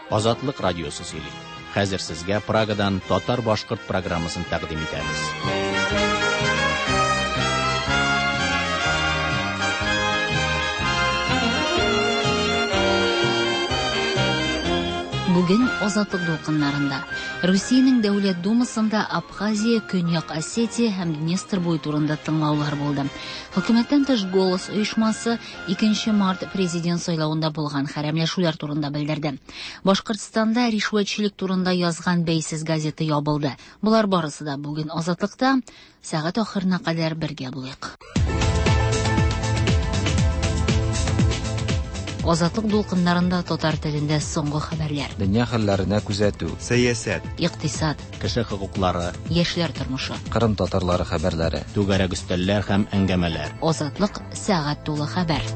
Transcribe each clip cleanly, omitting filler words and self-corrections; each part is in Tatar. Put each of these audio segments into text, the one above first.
Азатлык радиосы сөйли. Хәзер сезгә Прагадан татар-башкорт программасын тәкъдим итәбез. Бүген Азатлык дулкыннарында Русиянең Дәүләт Думасында Абхазия, Көньяк Осетия һәм Днестр буе турында тыңлаулар булды. Хөкүмәттән тыш голос оешмасы 2 март президент сайлауында булган хәрәмләшүләр турында белдерде. Башкортстанда ришвәтчелек турында язган бәйсез газета ябылды. Булар барысы да бүген Азатлыкта сәгать ахырына кадәр бергә булыйк. Азатлык дулкыннарында татар телендә соңгы хәбәрләр. Дөнья хәлләренә күзәтү, сәясәт, икътисад, Кеше хокуклары, яшьләр тормышы, Кырым татарлары хәбәрләре, түгәрәк өстәлләр һәм әңгәмәләр. Азатлык сәгать тулы хәбәр.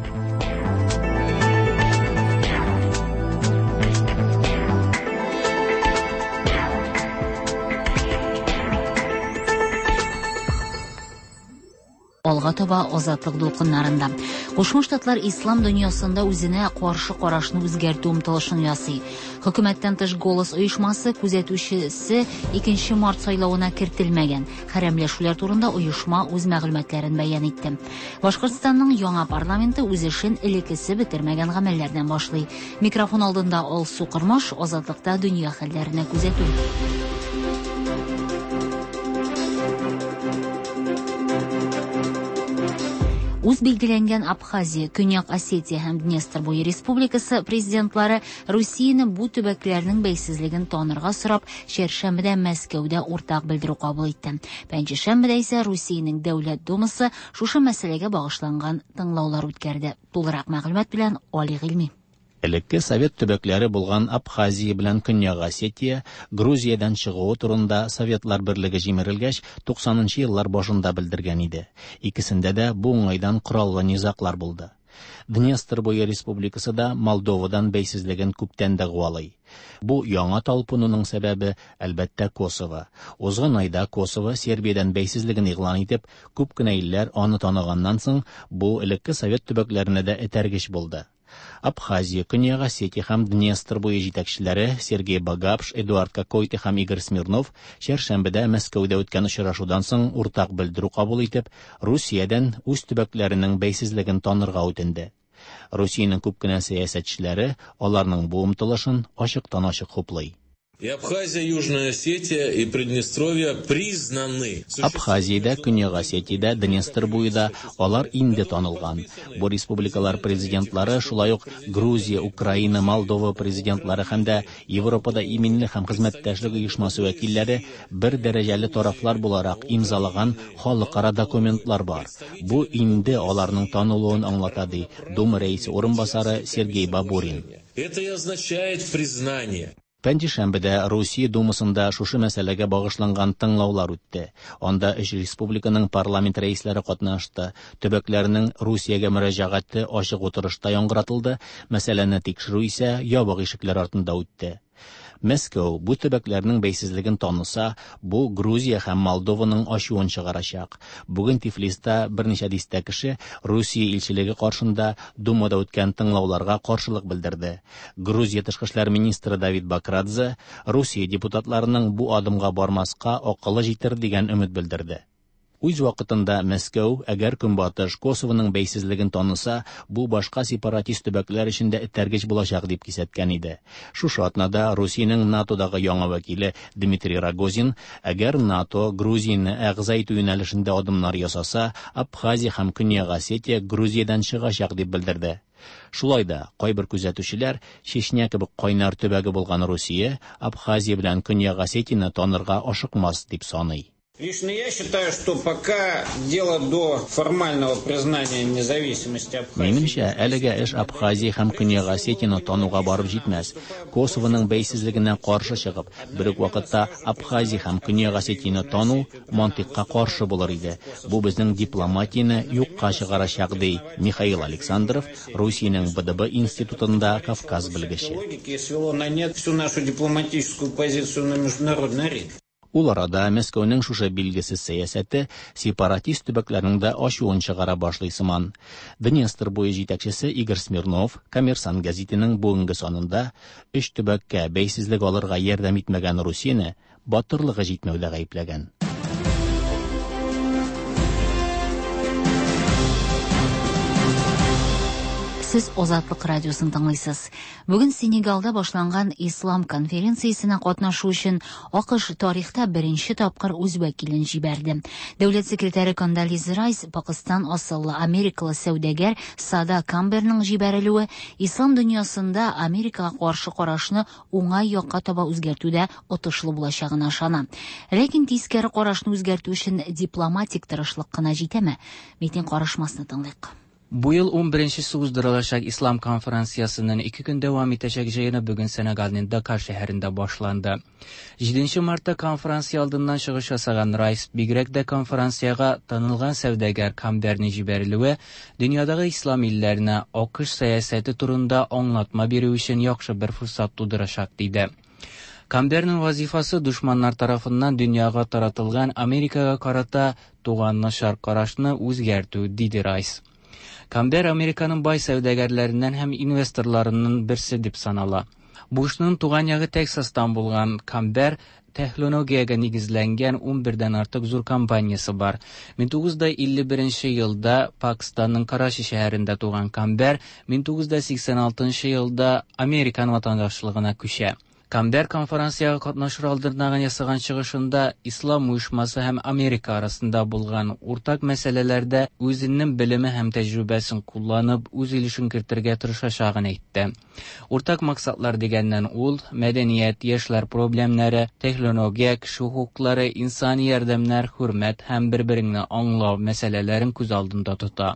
Алга таба Азатлык дулкыннарында. Кушма Штатлар ислам дөньясында үзенә каршы карашны үзгәртү омтылышын ясый. Хөкүмәттән тыш голос оешмасы күзәтүчесе 2 март сайлауына кертелмәгән. Хәрәмләшүләр турында оешма үз мәгълүматларын бәян итте. Башкортстанның яңа парламенты үз эшен элеккесе бетермәгән гамәлләрдән башлый. Микрофон алдында Алсу Кырмаш, Азатлыкта дөнья хәлләренә күзәтү. Үз билгеләнгән Абхазия, Көньяк Осетия һәм Днестр буе республикасы президентлары Русияны бу төбәкләрнең бәйсезлеген танырга сорап, чәршәмбедә Мәскәүдә уртак белдерү кабул итте. Пәнҗешәмбедә исә Русиянең Дәүләт Думасы шушы мәсьәләгә багышланган тыңлаулар үткәрде. Тулырак мәгълүмат белән Али Гыйльми. Элекке совет төбәкләре булган Абхазия белән Көньяк Осетия Грузиядан чыгуы турында Советлар берлеге җимерелгәч 90нчы еллар башында белдергән иде. Икесендә дә бу уңайдан кораллы низаклар булды. Днестр буе республикасы да Молдовадан бәйсезлеген күптән дә гуалый. Бу яңа талпынуның сәбәбе әлбәттә Косово. Узган айда Косово Сербиядән бәйсезлеген игълан итеп, күп кенә илләр аны таныганнан соң бу элекке совет төбәкләренә дә этәргеч булды. Абхазия, Көньяк Осетия һәм Днестр буе җитәкчеләре Сергей Багапш, Эдуард Кокойты һәм Игорь Смирнов шәршәмбедә Мәскәүдә үткән очрашудан соң уртак белдерү кабул итеп, Русиядән үз төбәкләренең бәйсезлеген танырга үтенде. Русиянең күп кенә сәясәтчеләре аларның бу омтылышын ачыктан-ачык хуплый. И Абхазия, Южная Осетия и Приднестровье признаны. Абхазиядә, Көньяк Осетиядә, Днестр буйда алар инде танылган. Бу республикалар президентлары, шулай ук Грузия, Украина, Молдова президентлары һәм дә Европада иминле һәм хезмәттәшлек оешмасы вәкилләре бер дәрәҗәле тарафлар буларак имзалаган халыкара документлар бар. Бу инде аларның танылуын аңлата ди Дума рәисе орынбасары Сергей Бабурин. Это и означает признание. Пәнҗешәмбедә Русия Думасында шушы мәсьәләгә багышланган тыңлаулар үтте. Анда 3 республиканың парламент рәисләре катнашты. Төбәкләрнең Русиягә мөрәҗәгате ачык утырышта яңгыратылды. Мәсьәләне тикшерү исә ябык ишекләр артында үтте. Мәскәү бу төбәкләрнең бәйсезлеген таныса, бу Грузия һәм Молдованың ачуын чыгарачак. Бүген Тифлиста берничә дистә кеше Русия илчелеге каршында Думада үткән тыңлауларга каршылык белдерде. Грузия тышкы эшләр министры Давид Бакрадзе Русия депутатларының бу адымга бармаска акылы җитер дигән өмет белдерде. Үз вакытында Мәскәү, әгәр Көнбатыш Косовоның бәйсезлеген таныса, бу башка сепаратист төбәкләр өчендә этәргеч булачак дип кисәткән иде. Шушы атнада Русиянең НАТОдагы яңа вәкиле Дмитрий Рогозин, әгәр НАТО Грузияны әгъза итү юнәлешендә адымнар ясаса, Абхазия һәм Көньяк Осетия Грузиядан чыгачак дип белдерде. Шулай да кайбер күзәтүчеләр Чечня кебек кайнар төбәге булган Русия Абхазия белән Көньяк Осетияны танырга ашыкмас дип саный. Лично я считаю, что пока дело до формального признания независимости Абхазии. Минемчә, әлегә эш Абхазия һәм Көньяк Осетияны тануга барып җитмәс. Косовоның бәйсезлегенә каршы чыгып, бер үк вакытта Абхазия һәм Көньяк Осетияны тану мантыкка каршы булыр иде. Бу безнең дипломатияне юкка чыгарачак ди Михаил Александров, Русиянең БДБ институтында Кавказ белгече. Логики свело на нет всю нашу дипломатическую позицию на международной арене. Ул арада Мәскәүнең шушы билгесез сәясәте сепаратист төбәкләрнең дә ачуын чыгара башлый сыман. Днестр буе җитәкчесе Игорь Смирнов Коммерсант гәзитенең бүгенге санында 3 төбәккә бәйсезлек алырга ярдәм итмәгән Русияне батырлыгы җитмәүдә гаепләгән. Сез Азатлык радиосын тыңлыйсыз. Бүген Сенегалда башланган ислам конференциясенә катнашу өчен АКШ тарихта беренче тапкыр үз вәкилен җибәрде. Дәүләт секретаре Кондолиза Райс Пакистан асыллы америкалы сәүдәгәр Сада Камберның җибәрелүе ислам дөньясында Америкага каршы карашны уңай якка таба үзгәртүдә отышлы булачагына ышана. Ләкин тискәре карашны үзгәртү өчен дипломатик тырышлык кына җитәме? Митинг карашмасын тыңлыйк. Бу ел 11-нче уздырылачак ислам конференциясының 2 көн дәвам итәчәк җыены бүген Сенегалның Дакар шәһәрендә башланды. 7 мартта конференция алдыннан чыгыш ясаган Райс бигрәк дә конференцияга танылган сәүдәгәр Камберның җибәрелүе дөньядагы ислам илләренә АКШ сәясәте турында аңлатма бирү өчен яхшы бер форсат тудырачак диде. Камберның вазифасы душманнар тарафыннан дөньяга таратылган Америкага карата туганнашар карашны үзгәртү, диде Райс. Камбер Американың бай сәүдәгәрләреннән һәм инвесторларының берсе дип санала. Бушның туган ягы Тексастан булган Камбер технологиягә нигезләнгән 11дән артык зур компаниясе бар. 1951 елда Пакистанның Карачи шәһәрендә туган Камбер 1986 елда Американ ватандашлыгына күчә. Камбер конференцияга катнашыр алдыннан ясаган чыгышында ислам уйышмасы һәм Америка арасында булган уртак мәсьәләләрдә үзенең белеме һәм тәҗрибәсен кулланып үз өлешен кертергә тырышачагын әйтте. Уртак максатлар дигәннән ул мәдәният, яшьләр проблемнары, технология, кеше хукуклары, инсани ярдәмнәр, хөрмәт һәм бер-береңне аңлау мәсьәләләрен күз алдында тота.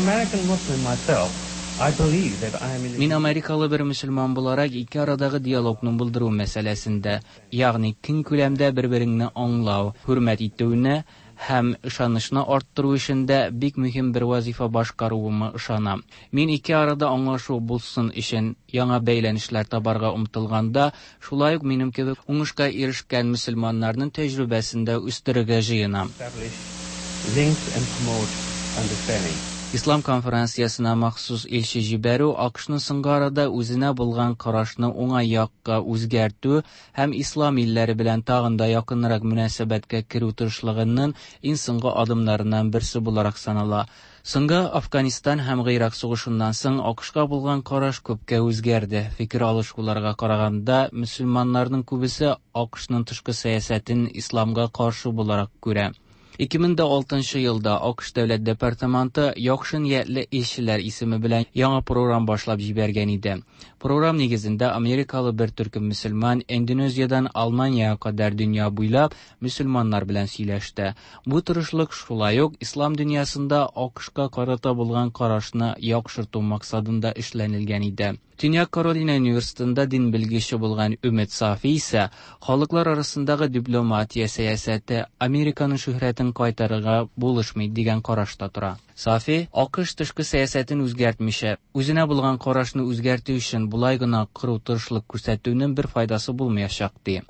Мин америкалы бер мөселман буларак ике арадагы диалогны булдыру мәсьәләсендә, ягъни киң күләмдә бер-береңне аңлау, хөрмәт итүне һәм ышанычны арттыру өчен дә бик мөһим бер вазифа башкаруыма ышанам. Мин ике арада аңлашу булсын өчен яңа бәйләнешләр табарга умтылганда, шулай ук минем кебек уңышка ирешкән мөселманнарның тәҗрибәсен дә үстерергә җыенам. Ислам конференциясына махсус илче җибәрү АКШның соңгы арада үзенә булган карашны уңай якка үзгәртү һәм ислам илләре белән тагын да якынрак мөнәсәбәткә керү тырышлыгының иң соңгы адымнарыннан берсе буларак санала. Соңгы Афганистан һәм Гыйрак сугышыннан соң АКШка булган караш күпкә үзгәрде. Фикер алышуларга караганда, мөселманнарның күбесе АКШның тышкы сәясәтен исламга каршы буларак күрә. 2006 елда АКШ дәүләт департаменты яхшы ниятле эшчеләр исеме белән яңа программ башлап җибәргән иде. Программ нигезендә америкалы бер төркем мөселман Индонезиядан Алманиягә кадәр дөнья буйлап мөселманнар белән сөйләште. Бу тырышлык шулай ук ислам дөньясында АКШка карата булган карашны яхшырту максатында эшләнелгән иде. Төньяк Каролина университетында дин белгече булган Өмет Сафи исә халыклар арасындагы дипломатия сәясәте Американың шөһрәтен кайтарырга булышмый дигән карашта тора. Сафи АКШ тышкы сәясәтен үзгәртмичә, үзенә булган карашны үзгәртү өчен булай гына кыру тырышлык күрсәтүнең бер файдасы булмаячак ди.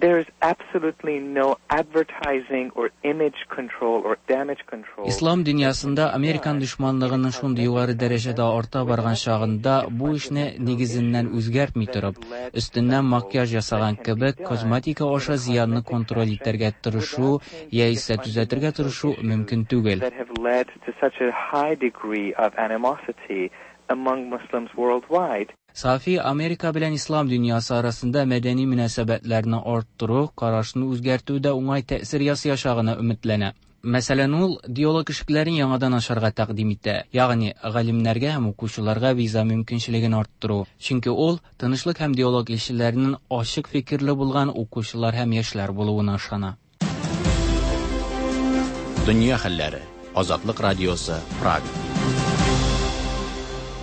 Ислам дөньясында Американ дошманлыгының шундый югары дәрәҗәдә арта барган чагында бу эшне нигезеннән үзгәртми торып, өстеннән макияж ясаган кебек косметика аша зыянны контроль итәргә тырышу яисә түзәтергә тырышу мөмкин түгел. Сафи Америка белән ислам дөньясы арасында мәдәни мөнәсәбәтләрне арттыру, карашны үзгәртүдә уңай тәэсир ясаячагына өметләнә. Мәсәлән, ул диалог эшлекләрен яңадан ашарга тәкъдим итә, ягъни галимнәргә һәм укучыларга виза мөмкинчелеген арттыру. Чөнки ул тынычлык һәм диалог эшчеләренең ачык фикерле булган укучылар һәм яшьләр булуына ышана. Дөнья хәлләре. Азатлык радиосы, Прага.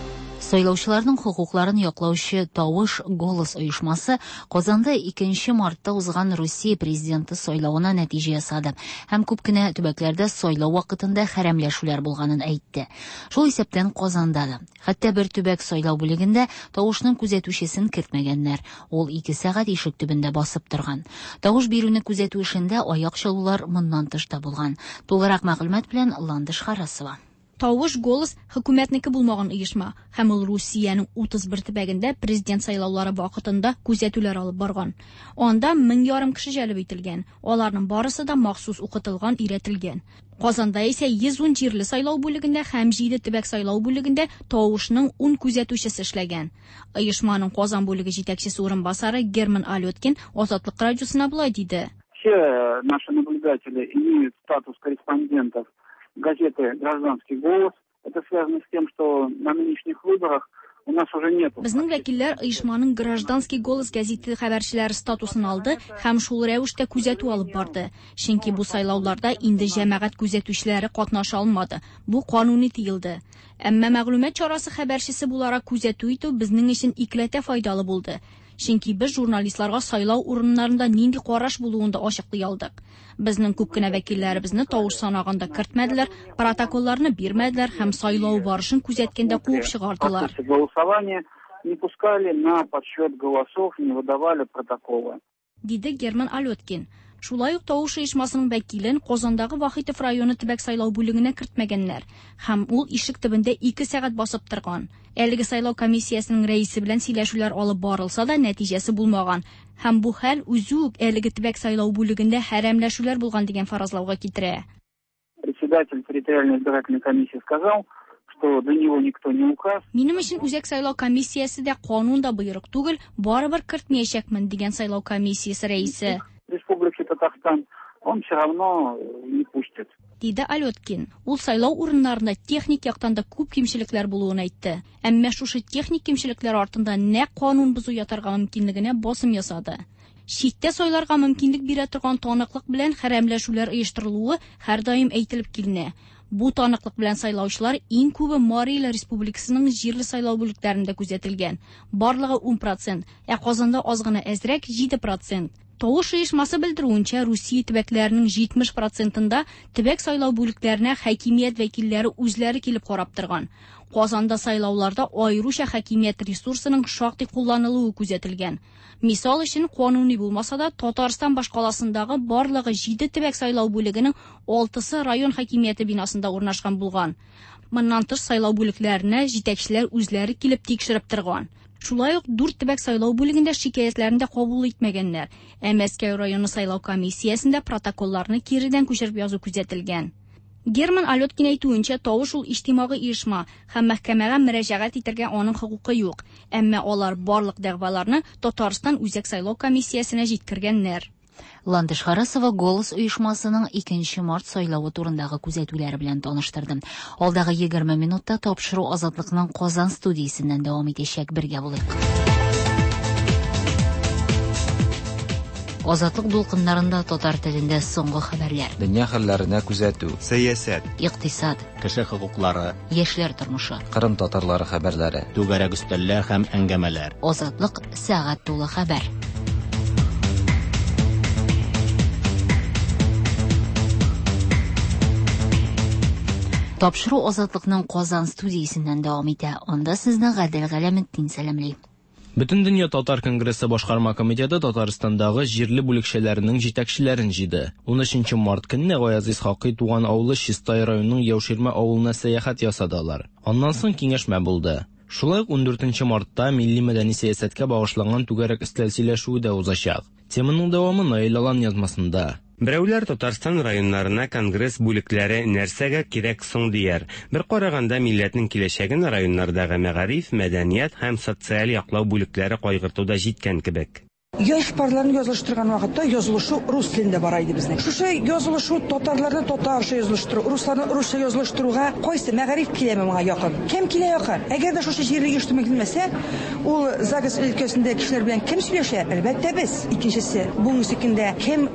Сайлаучыларның хукукларын яклаучы Тавыш голос оешмасы Казанда 2 мартта узган Русия президенты сайлауына нәтиҗә ясады һәм күп кенә төбәкләрдә сайлау вакытында хәрәмләшүләр булганын әйтте. Шул исәптән Казанда да. Хәтта бер төбәк сайлау бүлегендә Тавышның күзәтүчесен кертмәгәннәр. Ул 2 сәгать ишек төбендә басып торган. Тавыш бирүне күзәтү эшендә аяк чалулар моннан тыш та булган. Тулырак мәгълүмат белән Ландыш Харасова. Тавыш голос хөкүмәтнеке булмаган оешма һәм ул Русиянең 31 төбәгендә президент сайлаулары вакытында күзәтүләр алып барган. Анда 1,5 кеше җәлеп ителгән. Аларның барысы да махсус укытылган, өйрәтелгән. Казанда исә 110 җирле сайлау бүлегендә һәм 7 төбәк сайлау бүлегендә Тавышның 10 күзәтүчесе эшләгән. Оешманың Казан бүлеге җитәкчесе урынбасары Герман Алёткин Азатлык радиосына булай диде. Все наши наблюдатели имеют статус корреспондентов газеты «Гражданский голос». Это связано с тем, что на нынешних выборах у нас уже нет. Безнең вәкилләр оешманың «Гражданский голос» газеты хәбәрчеләре статусын алды һәм шул рәвештә күзәтү алып барды. Чөнки бу сайлауларда инде җәмәгать күзәтүчеләре катнаша алмады. Бу кануни тыелды. Әмма мәгълүмат чарасы хәбәрчесе буларак күзәтү итү безнең өчен икләтә файдалы булды. Чөнки без журналистларга сайлау урыннарында нинди караш булуында ачыклый алдык. Безнең күп кенә вәкилләребезне Тавыш санаганда кертмәделәр, протоколларны бирмәделәр һәм сайлау барышын күзәткәндә куып чыгардылар. Голосование не пускали на подсчет голосов, не выдавали протоколы. Диде Герман Алёткин. Шулай ук Тавыш оешмасының вәкилен Казандагы Вахитов районы төбәк сайлау бүлегенә кертмәгәннәр һәм ул ишек төбендә 2 сәгать басып торган. Әлеге сайлау комиссиясының рәисе белән сөйләшүләр алып барылса да нәтиҗәсе булмаган һәм бу хәл үзе үк әлеге төбәк сайлау бүлегендә хәрәмләшүләр булган дигән фаразлауга китерә. Председатель территориальной избирательной комиссии сказал, что до него никто не указ. Минем өчен үзәк сайлау комиссиясе дә канунда боерык түгел, барыбер кертмәячәкмен дигән сайлау комиссиясе рәисе. Республики Татарстан он все равно не пустит. Диде Алёткин. Ул сайлау урыннарында техник яктан да күп кимчелекләр булуын әйтте. Әмма шушы техник кимчелекләр артында нәкъ канун бозу ятарга мөмкинлегенә басым ясады. Читтә сайларга мөмкинлек бирә торган таныклык белән хәрәмләшүләр оештырылуы һәр даим әйтелеп килнә. Бу таныклык белән сайлаучылар иң күбе Марийла Республикасының җирле сайлау бүлекләрендә күзәтелгән. Барлыгы 10%, Казанда аз гына әзрәк 7%. Тавыш оешмасы белдерүенчә, Русия төбәкләренең 70%-ында төбәк сайлау бүлекләренә хакимият вәкилләре үзләре килеп карап торган. Казанда сайлауларда аеруча хакимият ресурсының шактый кулланылуы күзәтелгән. Мисал өчен, кануни булмаса да Татарстан башкаласындагы барлыгы 7 төбәк сайлау бүлегенең 6-сы район хакимияте бинасында урнашкан булган. Моннан тыш сайлау бүлекләренә җитәкчеләр үзләре килеп тикшереп торган. Шулай ук 4 төбәк сайлау бүлегендә шикаятьләрен дә кабул итмәгәннәр. Мәскәү районы сайлау комиссиясендә протоколларны киридән күчереп язу күзәтелгән. Герман Алёткин әйтүенчә, Тавыш ул иҗтимагый оешма һәм мәхкәмәгә мөрәҗәгать итәргә аның хокукы юк. Әмма алар барлык дәгъваларны Татарстан үзәк сайлау комиссиясенә җиткергәннәр. Ландыш Харасова голос оешмасының 2 март сайлауы турындагы күзәтүләре белән таныштырды. Алдагы 20 минутта тапшыру Азатлыкның Казан студиясеннән дәвам итәчәк, бергә булыйк. Азатлык дулкыннарында татар телендә соңгы хәбәрләр. Дөнья хәлләренә күзәтү, сәясәт, Иктисад, кеше хокуклары, яшьләр тормышы, Кырым татарлары хәбәрләре, түгәрәк өстәлләр һәм әңгәмәләр. Азатлык сәгать тулы хәбәр. Тапшыру Азатлыкның Казан студиясеннән дәвам итә. Анда сезне Гадел Галәметдин сәламлый. Бөтен дөнья татар конгрессы башкарма комитеты Татарстандагы җирле бүлекчәләренең җитәкчеләрен җыйды. 13 март көнне Гаяз Исхакый туган авылы Чистай районының Яуширма авылына сәяхәт ясадылар. Аннан соң киңәшмә булды. Шулай ук 14 мартта милли мәдәни сәясәткә багышланган түгәрәк өстәл сөйләшүе дә узачак. Теманың дәвамы Наил Алан язмасында. Берәүләр Татарстан районнарына конгресс бүлекләре нәрсәгә кирәк соң дияр. Бер караганда милләтнең киләчәген районнардагы мәгариф, мәдәният һәм социаль яклау бүлекләре кайгыртуда җиткән кебек. Яш парларны язылыштырган вакытта язылышу рус телендә бара иде безнең. Шушы язылышу татарларны татарча язылыштыру, русларны русча язылыштыруга кайсы мәгариф килә моңа якын? Кем килә якын? Әгәр дә шушы җирле оештырма килмәсә, ул Загас өлкәсендә кешеләр белән кем сөйләшә? Әлбәттә без. Икенчесе, бу мөсикендә кем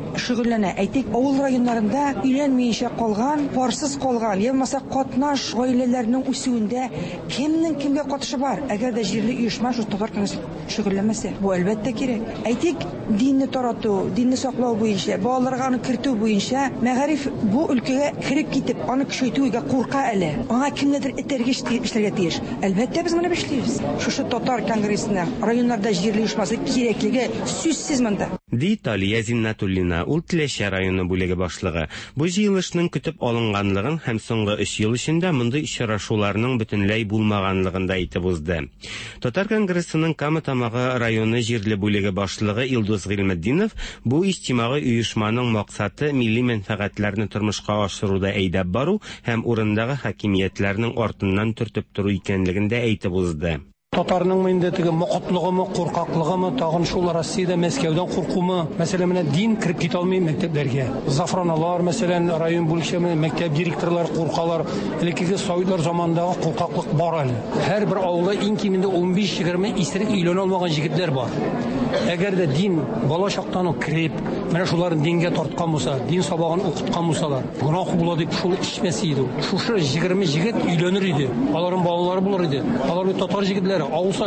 шөгыльләнә. Әйтик, авыл районнарында өйләнмәенчә калган, парсыз калган, ягъмаса катнаш гаиләләрнең үсүендә кемнең кемгә катышы бар? Әгәр дә җирле оешма шу татар конгрессы шөгыльләнмәсә, бу әлбәттә кирәк. Әйтик, динне тарату, динне саклау буенча, балаларга аны кертү буенча, мәгариф бу өлкәгә кирип китеп, аны көчәйтүгә курка әле. Аңа кемнедер этәргә эшләргә тиеш. Әлбәттә без моны эшлибез. Шушы татар конгрессына районнарда җирле оешмасы кирәклеге сүзсез монда. Ди Талия Зиннатуллина, ул Теләшә районы бүлеге башлыгы. Бу җыелышның көтеп алынганлыгын һәм соңгы 3 ел эчендә мондый очрашуларның бөтенләй булмаганлыгын да әйтеп узды. Татар конгрессының Кама Тамагы районы җирле бүлеге башлыгы Илдус Гыйлметдинов бу иҗтимагый оешманың максаты милли мәнфәгатьләрне тормышка ашыруда әйдәп бару һәм урындагы хакимиятләрнең артыннан төртеп тору икәнлеген дә әйтеп узды. Татарның инде теге мокытлыгымы, куркаклыгымы, тагын шул Россиядә Мәскәүдән куркумы, мәсәлән, менә дин кирип китә алмый мәктәпләргә. Зафраналар, мәсәлән, район бүлекчәме мәктәп директорлары куркалар, элеккеге Советлар заманындагы куркаклык бар әле. Һәр бер авылда иң кимендә 15-20 исерек өйләнә алмаган җегетләр бар. Әгәр дә дин бала чактан ук кирип, менә шуларны дингә тарткан булса, дин сабагын укыткан булсалар, гөнаһ була дип шул ичмәс иде. Шушы 20 җегет өйләнер иде. Аларның балалары булыр иде. Алар татар җегетләре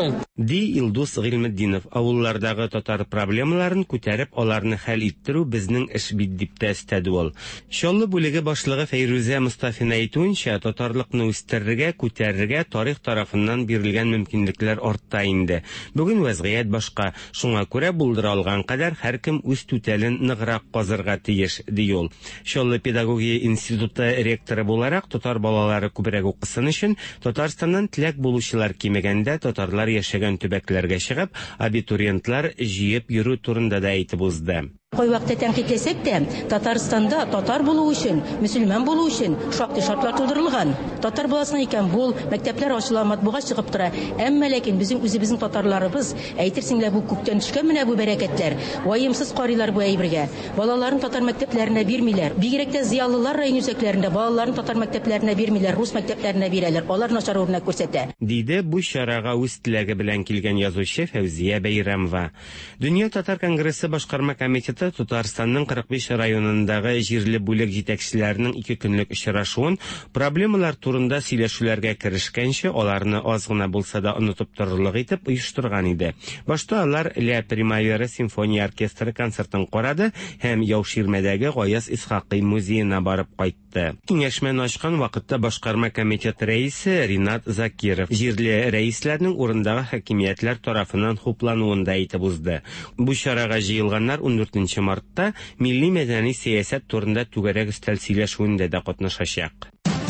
Ди Илдус Гыйлметдинов, авыллардагы татар проблемаларын күтәреп, аларны хәл иттерү безнең эш бит дип тәэстәде ул. Шоллы бүлеге башлыгы Фәйрүзә Мустафина әйтүенчә, татарлыкны үстерергә, күтәрергә тарих тарафыннан бирелгән мөмкинлекләр артта инде. Бүген вазгыять башка, шуңа күрә булдыра алган кадәр һәркем үз түтәлен ныграк казырга тиеш, ди ул. Шоллы педагогия институты ректоры буларак, татар балалары күбрәк укысын өчен Татарстаннан теләк булучылар кимәгәндә татарлар яшәгән төбәкләргә чыгып, абитуриентлар җыеп йөрү турында да әйтеп узды. Кой вакытта тәнкыйтьләсәк тә, Татарстанда татар булу өчен, мөселман булу өчен шактый шартлар тудырылган. Татар буласың икән, бу мәктәпләр ачыла, матбуга чыгып тора. Әмма ләкин безнең үзебезнең татарларыбыз, әйтерсең лә бу күктән төшкән менә бу бәрәкәтләр. Ваемсыз карыйлар бу әйбергә. Балаларын татар мәктәпләренә бирмиләр. Бигрәк тә зыялылар район үзәкләрендә балаларын татар мәктәпләренә бирмиләр, рус мәктәпләренә бирәләр. Алар начар урынына күрсәтә. Диде бу чарага үз теләге белән килгән язучы Фәүзия Бәйрәмова. Дөнья татар конгрессы башкарма комитеты Татарстанның 45 районындагы җирле бүлек җитәкчеләренең 2 көнлек очрашуын проблемалар турында сөйләшүләргә керешкәнче, аларны аз гына булса да онытып торырлык итеп оештырган иде. Башта алар Ля Примавера симфония оркестры концертын карады һәм Яуширмәдәге Гаяз Исхакый музеена барып кайтты. Киңәшмәне ачкан вакытта башкарма комитет рәисе Ринат Закиров җирле рәисләрнең урындагы хакимиятләр тарафыннан хуплануын да әйтеп узды. Бу чарага җыелганнар 14 мартта милли мәдәни сәясәт турында түгәрәк өстәл сөйләшүендә дә катнашачак.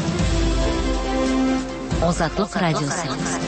Азатлык радиосы.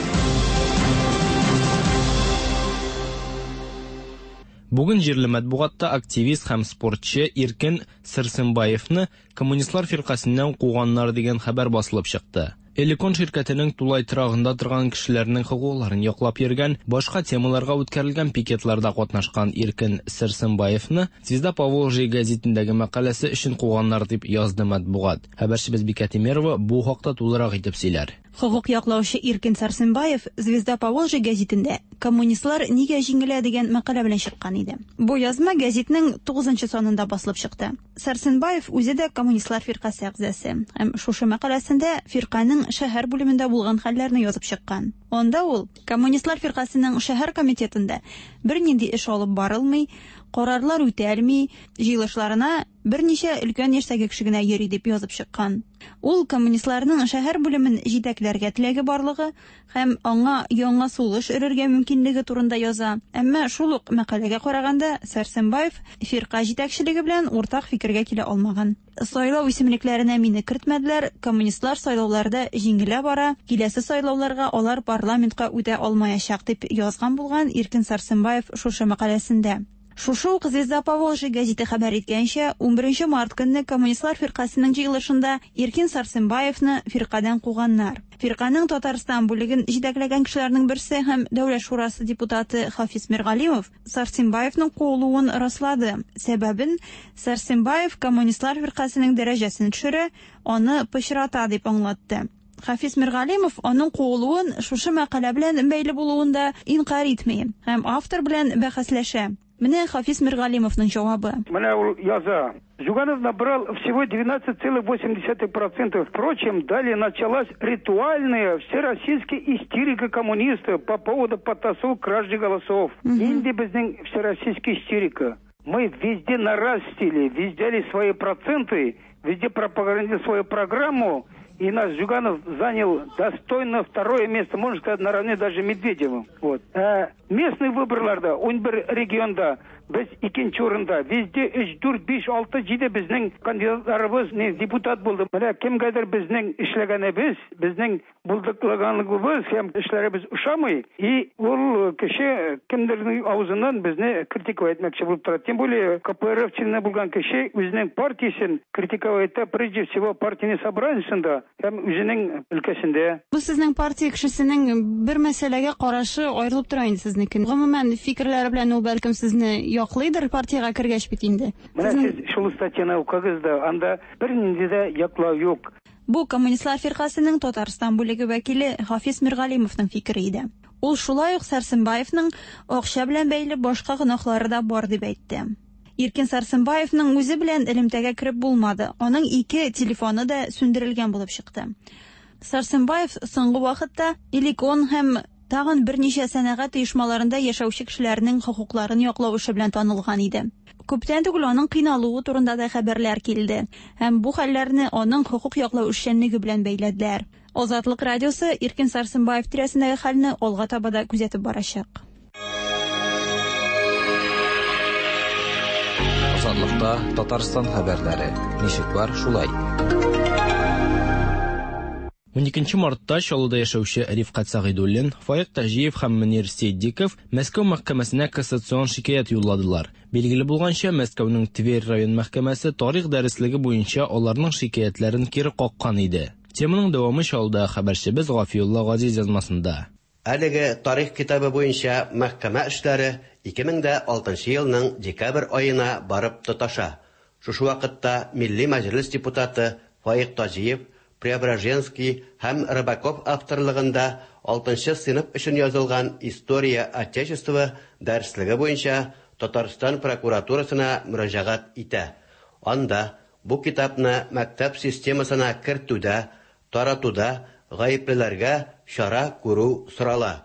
Бүген җирле матбугатта активист һәм спортчы Иркен Сәрсенбаевны коммунистлар фиркасыннан куганнар дигән хәбәр басылып чыкты. Элекон ширкәтенең тулай торагында торган кешеләрнең хокукларын яклап йөргән, башка темаларга үткәрелгән пикетларда катнашкан Иркен Сәрсенбаевны Звезда Поволжья гәзитендәге мәкаләсе өчен куганнар дип язды матбугат. Хәбәрчебез Бикә Тимерова бу хакта тулырак итеп сөйләр. Хокук яклаучы Иркен Сәрсенбаев Звезда Поволжья гәзитендә коммунистлар нигә җиңелә дигән мәкалә белән чыккан иде. Бу язма гәзитнең 9 санында басылып чыкты. Сәрсенбаев үзе дә коммунистлар фиркасы әгъзасы. Һәм шушы мәкаләсендә фирканың шәһәр бүлемендә булган хәлләрне язып чыккан. Анда ул коммунистлар фиркасының шәһәр комитетында бернинди эш алып барылмый, карарлар үтәлми, җыелышларына берничә өлкән яшьтәге кеше генә йөри дип язып чыккан. Ул коммунистларның шәһәр бүлемен җитәкләргә теләге барлыгы һәм аңа яңа сулыш өрергә мөмкинлеге турында яза. Әмма шул ук мәкаләгә караганда Сәрсенбаев фирка җитәкчелеге белән уртак фикергә килә алмаган. Сайлау исемлекләренә мине кертмәделәр, коммунистлар сайлауларда җиңелә бара, киләсе сайлауларга алар парламентка үтә алмаячак дип язган булган Иркен Сәрсенбаев шушы мәкаләсендә. Шушы ук Звезда Поволжья гәзите хәбәр иткәнчә, 11 март көнне коммунистлар фиркасының җыелышында Иркен Сәрсенбаевны фиркадан куганнар. Фирканың Татарстан бүлеген җитәкләгән кешеләрнең берсе һәм Дәүләт шурасы депутаты Хафиз Миргалимов Сәрсенбаевның куылуын раслады. Сәбәбен Сәрсенбаев коммунистлар фиркасының дәрәҗәсен төшерә, аны пычрата дип аңлатты. Хафиз Миргалимов аның куылуын шушы мәкалә белән бәйле булуында инкар итми һәм автор белән бәхәсләшә. Менә Хафиз Миргалимовның җавабы. Менә ул яза. Зюганов набрал всего 19,8%. Впрочем, далее началась ритуальная всероссийская истерика коммунистов по поводу потасовок кражи голосов. Инди безнең всероссийская истерика. Мы везде нарастили, везде свои проценты, везде пропагандировали свою программу, и наш Зюганов занял достойно второе место, можно сказать, наравне даже Медведевым. Вот. Местные выборларда, 11 регионда, без икенче урында, везде 3, 4, 5, 6, 7 безнең кандидатларыбыз депутат булды. Менә кемгәдер безнең эшләгәнебез, безнең булдыклыганлыгыбыз һәм эшләребез ошамый, и ул кеше кемдернең авызыннан безне критиковать этмәкче булып тора. Тем более КПРФ-чилне булган кеше үзенең партиясен критиковать прежде всего партийный собраниесында һәм үзенең өлкәсендә. Бу сезнең партия кешесенең бер мәсьәләгә карашы аерылып тора инде сезнекен. Гомумән фикерләре белән ул бәлкем сезне яклыйдыр партияга кергәч бит инде. Менә сез шул статьяны укыгыз да, анда бернинди дә яклау юк. Бу коммунистлар фиркасының Татарстан бүлеге вәкиле Хафиз Миргалимовның фикере иде. Ул шулай ук Сәрсенбаевның акча белән бәйле башка гынахлары да бар дип әйтте. Иркен Сәрсенбаевның үзе белән элемтәгә кирип булмады. Аның 2 телефоны да сүндерелгән булып чыкты. Сәрсенбаев соңгы вакытта Иликон һәм тагын берничә сәнәгать оешмаларында яшәүче кешеләрнең хокукларын яклау эше белән танылган иде. Күптән түгел аның кыйналуы турында да хәбәрләр килде. Һәм бу хәлләрне аның хокук яклау эшчәнлеге белән бәйләделәр. Азатлык радиосы Иркен Сәрсенбаев тирәсендәге хәлне алга таба да күзәтеп барачак. Азатлыкта Татарстан хәбәрләре. Ничек бар шулай? 12 мартта Чаллыда яшәүче Рифкат Сагыйдуллин, Фаик Тажиев һәм Мөнир Сейдиков Мәскәү мәхкәмәсенә кассацион шикаят юлладылар. Билгеле булганча, Мәскәүнең Тверь район мәхкәмәсе тарих дәреслеге буенча аларның шикаятларын кире каккан иде. Теманың дәвамы Чаллыда хәбәрчебез Гафиулла Газиз язмасында. Әлеге тарих китабы буенча мәхкәмә эшләре 2006 елның декабрь айына барып тоташа. Шушы вакытта Милли Мәҗлес депутаты Фаик Тажиев, Преображенский һәм Рыбаков авторлыгында 6 сыйныф өчен язылган История Отечества дәреслеге буенча Татарстан прокуратурасына мөрәҗәгать итә. Анда бу китапны мәктәп системасына кертүдә, таратуда гаеплеләргә чара күрү сорала.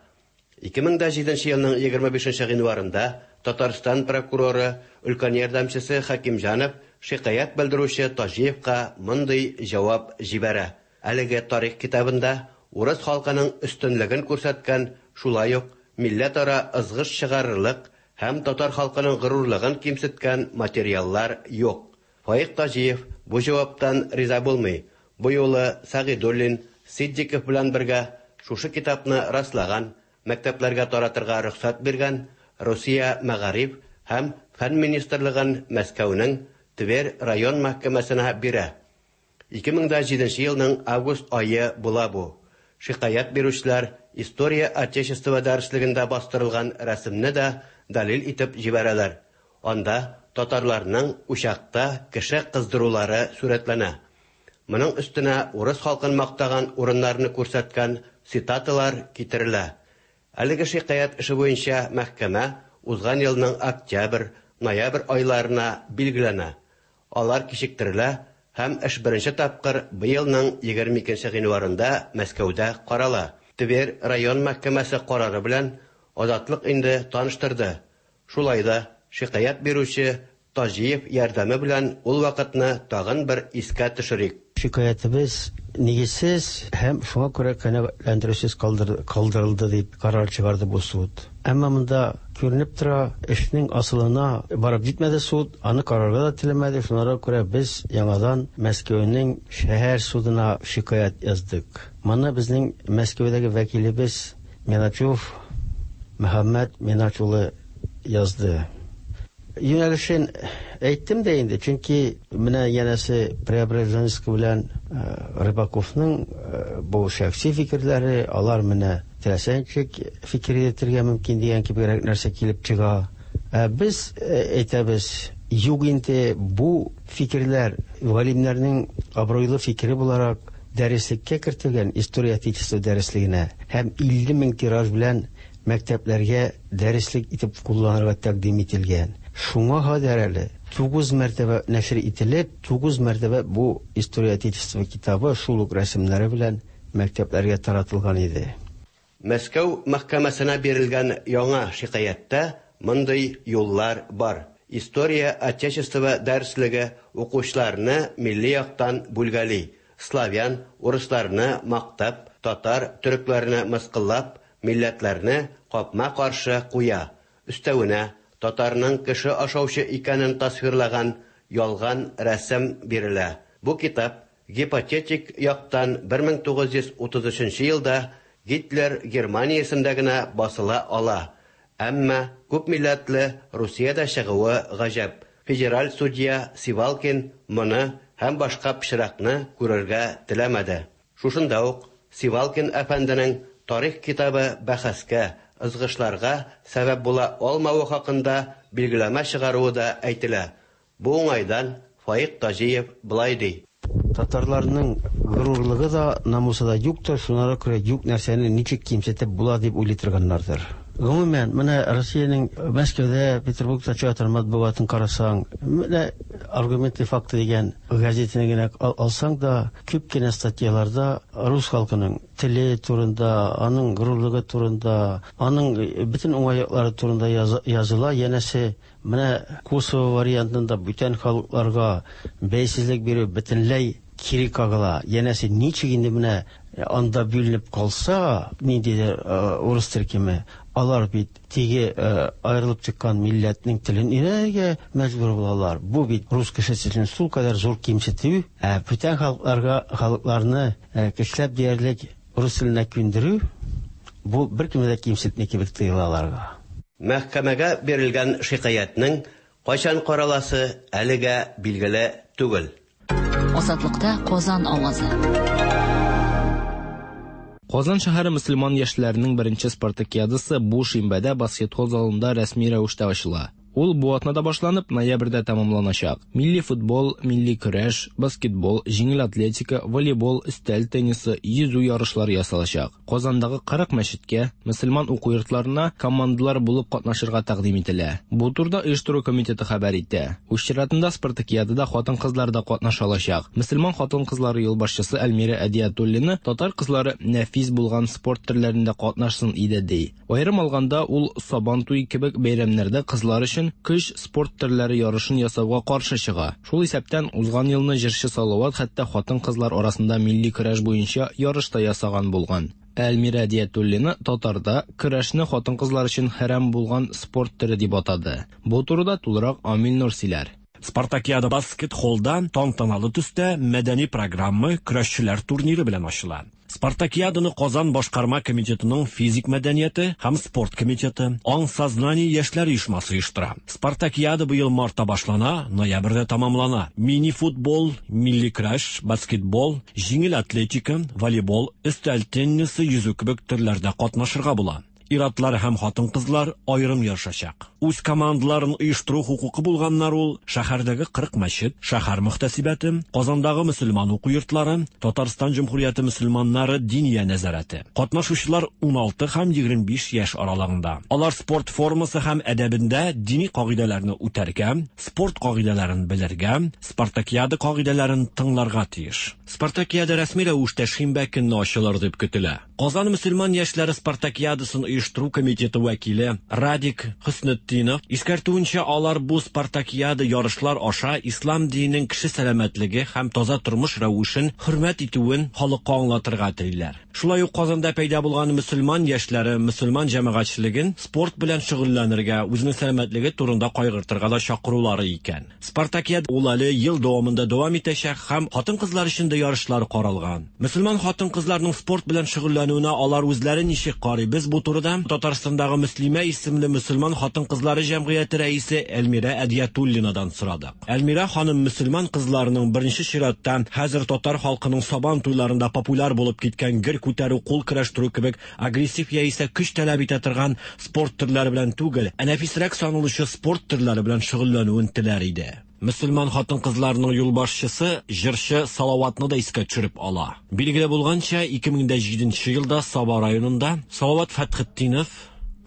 2007 елның 25 гыйнварында Татарстан прокуроры өлкән ярдәмчесе Хакимҗанов шикаят белдерүче Тажиевка мондый җавап җибәрә. Әлеге тарих китабында урыс халкының өстенлеген күрсәткән, шулай ук милләтара ызгыш чыгарырлык һәм татар халкының горурлыгын кимсеткән материаллар юк. Фаик Тажиев бу җаваптан риза булмый. Бу юлы Сагыйдуллин, Сиддиков белән бергә шушы китапны раслаган, мәктәпләргә таратырга рөхсәт биргән Россия Мәгариф һәм фән министрлыгын Мәскәүнең Тверь район мәхкәмәсенә бирә. 2007 елның август айы була бу. Шикаят бирүчеләр История Отечества дәреслегендә бастырылган рәсемне дә далил итеп җибәрәләр. Анда татарларның учакта кеше кыздырулары сурәтләнә. Моның өстенә урыс халкын мактаган урыннарны күрсәткән цитаталар китерелә. Әлеге шикаят эше буенча мәхкәмә узган елның октябрь, ноябрь айларына билгеләнә. Алар кичектерелә һәм эш беренче тапкыр быелның 22 гыйнварында Мәскәүдә карала. Тверь район мәхкәмәсе карары белән Азатлык инде таныштырды. Шулай да шикаят бирүче Тажиев ярдәме белән ул вакытны тагын бер искә төшерик. Шикаятыбыз нигезсез һәм шуңа күрә канәгатьләндерүсез калдырылды дип карар чыгарды бу суд. Әмма монда күренеп тора, эшнең асылына барып җитмәде суд, аны карарга да теләмәде. Шуңа күрә без яңадан Мәскәүнең шәһәр судына шикаят яздык. Моны безнең Мәскәүдәге вәкилебез Меначев Мөхәммәд Меначулы язды. Юнәлешен әйттем дә инде, чөнки менә янәсе Преображенский белән Рыбаковның бу шәхси фикерләре, алар менә теләсәнчик фикер йөртергә мөмкин дигән кебегрәк нәрсә килеп чыга. Без әйтәбез, юк инде бу фикерләр галимнәрнең абруйлы фикере буларак дәреслеккә кертелгән История Отечества дәреслегенә һәм 50 мең тираж белән мәктәпләргә дәреслек итеп кулланырга тәкъдим ителгән. Шуңа хәдәр әле 9 мәртәбә нәшр ителеп, 9 мәртәбә бу история отечества китабы шул ук рәсемнәре белән мәктәпләргә таратылган иде. Мәскәү мәхкәмәсенә бирелгән яңа шикаятьтә мондый юллар бар. История отечества дәреслеге укучыларны милли яктан бүлгәли. Славян, урысларны мактап, татар, төрекләрне мыскыллап, милләтләрне капма-каршы куя. Өстәвенә татарның кеше ашаучы икәнен тасвирлаган ялган рәсем бирелә. Бу китап гипотетик яктан 1933 елда Гитлер Германиясендә генә басыла ала. Әмма күп милләтле Русиядә чыгуы гаҗәп. Федераль судья Сивалкин моны һәм башка пычракны күрергә теләмәде. Шушында ук Сивалкин әфәнденең тарих китабы бәхәскә, ызгышларга сәбәп була алмауы хакында билгеләмә чыгаруы да әйтелә. Бу уңайдан Фаик Тажиев былай ди: Татарларның горурлыгы да, намусы да юктыр, шунара күрә юк нәрсәне ничек кимсетеп була дип уйлый торганнардыр. Гомумән, менә Россиянең Мәскәүдә, Петербургта чыгар матбугатын карасаң, менә аргументы факты дигән газетаны генә алсаң да, күп кенә статьяларда рус халкының теле турында, аның горурлыгы турында, аның бөтен уңайлыклары турында языла. Янәсе, менә Косово вариантында бүтән халыкларга бәйсезлек бирү бөтенләй кире кагыла. Янәсе, ничек инде менә анда бүленеп калса, ниндидер урыс төркеме, алар бит теге аерылып чыккан милләтнең телен өйрәнергә мәҗбүр булалар. Бу бит рус кешесе өчен шул кадәр зур кимсетү. Бүтән халыкларны көчләп диярлек рус теленә күндерү, бу беркемдә кимсетмәй кебек тоела аларга. Мәхкәмәгә бирелгән шикаятның кайчан караласы әлегә билгеле түгел. Азатлыкта Казан авазы. Казан шәһәре мөселман яшьләренең беренче спартакиадасы бу шимбәдә баскетбол залында рәсми рәвештә ачыла. Ул бу атнада башланып, ноябрьдә тәмамланачак. Милли футбол, милли көрәш, баскетбол, җиңел атлетика, волейбол, өстәл теннисы, йөзү ярышлары ясалачак. Казандагы 40 мәчеткә, мөселман уку йортларына командалар булып катнашырга тәкъдим ителә. Бу турда оештыру комитеты хәбәр итә. Үз чиратында спартакиадада хатын-кызлар да катнаша алачак. Мөселман хатын-кызлары юлбашчысы Әлмирә Әдиятуллина татар кызлары нәфис булган спорт төрләрендә катнашсын иде ди. Аерым алганда, ул Сабан туй кебек бәйрәмнәрдә кызлар өчен көч спорт төрләре ярышын ясауга каршы чыга. Шул исәптән узган елны җырчы Салават хәтта хатын-кызлар арасында милли көрәш буенча ярышта ясаган булган. Әлмирә Әдиятуллина татарда көрәшне хатын-кызлар өчен хәрам булган спорт төре дип атады. Бу турыда тулырак Амил Нур сөйләр. Спартакиада баскетболдан тантаналы төстә мәдәни программа көрәшчеләр турниры белән ачыла. Спартакиаданы Казан башкарма комитетының физик мәдәнияте һәм спорт комитеты, Аң сознание яшьләр оешмасы оештыра. Спартакиада быел мартта башлана, ноябрьдә тәмамлана. Мини-футбол, милли көрәш, баскетбол, җиңел атлетика, волейбол, өстәл теннисы, йөзү кебек төрләрдә катнашырга була. Иратлар һәм хатын-кызлар аерым ярышачак. Үз командаларын оештыру хукукы булганнар ул шәһәрдәге 40 мәчет, шәһәр мөхтәсибәте, Казандагы мөселман уку йортлары, Татарстан Җумһурияте мөселманнары диния нәзарәте. Катнашучылар 16 һәм 25 яшь аралыгында. Алар спорт формасы һәм әдәбендә дини кагыйдәләрне үтәргә, спорт кагыйдәләрен белергә, спартакиада кагыйдәләрен тыңларга тиеш. Спартакиада рәсми рәвештә шимбә көнне ачылыр дип көтелә. Казан мөселман яшьләре спартакиадасын оештыру комитеты вәкиле Радик Хөснетдинов искәртүенчә, алар бу спартакиада ярышлар аша ислам диненең кеше сәламәтлеге һәм таза тормыш рәвешен хөрмәт итүен халыкка аңлатырга телиләр. Шулай ук Казанда пайда булган мөселман яшьләре мөселман җәмәгатьчелеген спорт белән шөгыльләнергә, үзенең сәламәтлеге турында кайгыртырга да чакырулары икән. Спартакиада ул әле ел дәвамында дәвам итәчәк һәм хатын-кызлар өчен дә ярышлар каралган. Мөселман хатын-кызларның спорт белән шөгыльләнүенә алар үзләре ничек карый? Без бу турыда Татарстандагы Мөслимә исемле мөселман хатын-кызлары җәмгыяте рәисе Әлмирә Әдиятуллинадан сорадык. Әлмирә ханым мөселман кызларының беренче чиратта хәзер татар халкының Сабан туйларында популяр булып киткән гер күтәрү, кул көрәштерү кебек агрессив яисә көч таләп итә торган спорт төрләре белән түгел, нәфисрәк саналучы спорт төрләре белән шөгыльләнүен теләр иде. Мөселман хатын-кызларның юлбашчысы җырчы Салаватны да искә төшереп ала. Билгеле булганча, 2007 елда Саба районында Салават Фәтхетдинов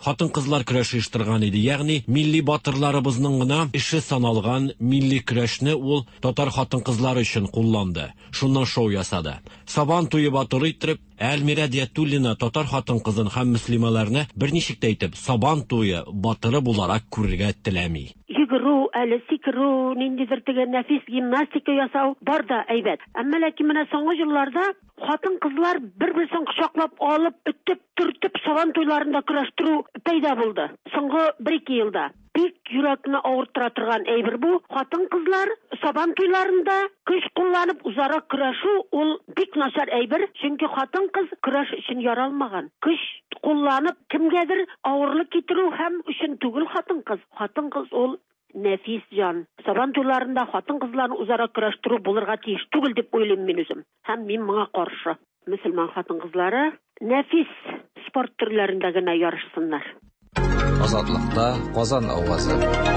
хатын-кызлар көрәше оештырган иде. Ягъни милли батырларыбызның гына эше саналган милли көрәшне ул татар хатын-кызлары өчен кулланды. Шуннан шоу ясады. Сабан туе батыры итеп, Әлмира Диятуллина татар хатын-кызын һәм мөслималарны берничек тә итеп сабан туе батыры буларак күрергә теләми. Йөгерү, әле сикерү, ниндидер теге нәфис гимнастика ясау бар да әйбәт. Әмма ләкин менә соңгы елларда хатын-кызлар бер-берсен кочаклап алып, үтеп, төртеп сабан туйларында көрәштерү пәйда булды. Соңгы 1-2 елда. Бик йөрәкне авыртыра торган әйбер бу. Хатын-кызлар сабан туйларында көч кулланып узарак көрәшү ул бик начар әйбер, чөнки хатын-кыз көрәш өчен яралмаган. Көч кулланып кемгәдер авырлык китерү һәм өчен түгел хатын-кыз. Хатын-кыз ул нәфис җан. Сабан туйларында хатын-кызларны узарак көрәштерү булырга тиеш түгел дип уйлыйм мин үзем. Һәм мин моңа каршы. Мөселман хатын-кызлары нәфис спорт төрләрендә генә ярышсыннар. Азатлыкта Казан авазы.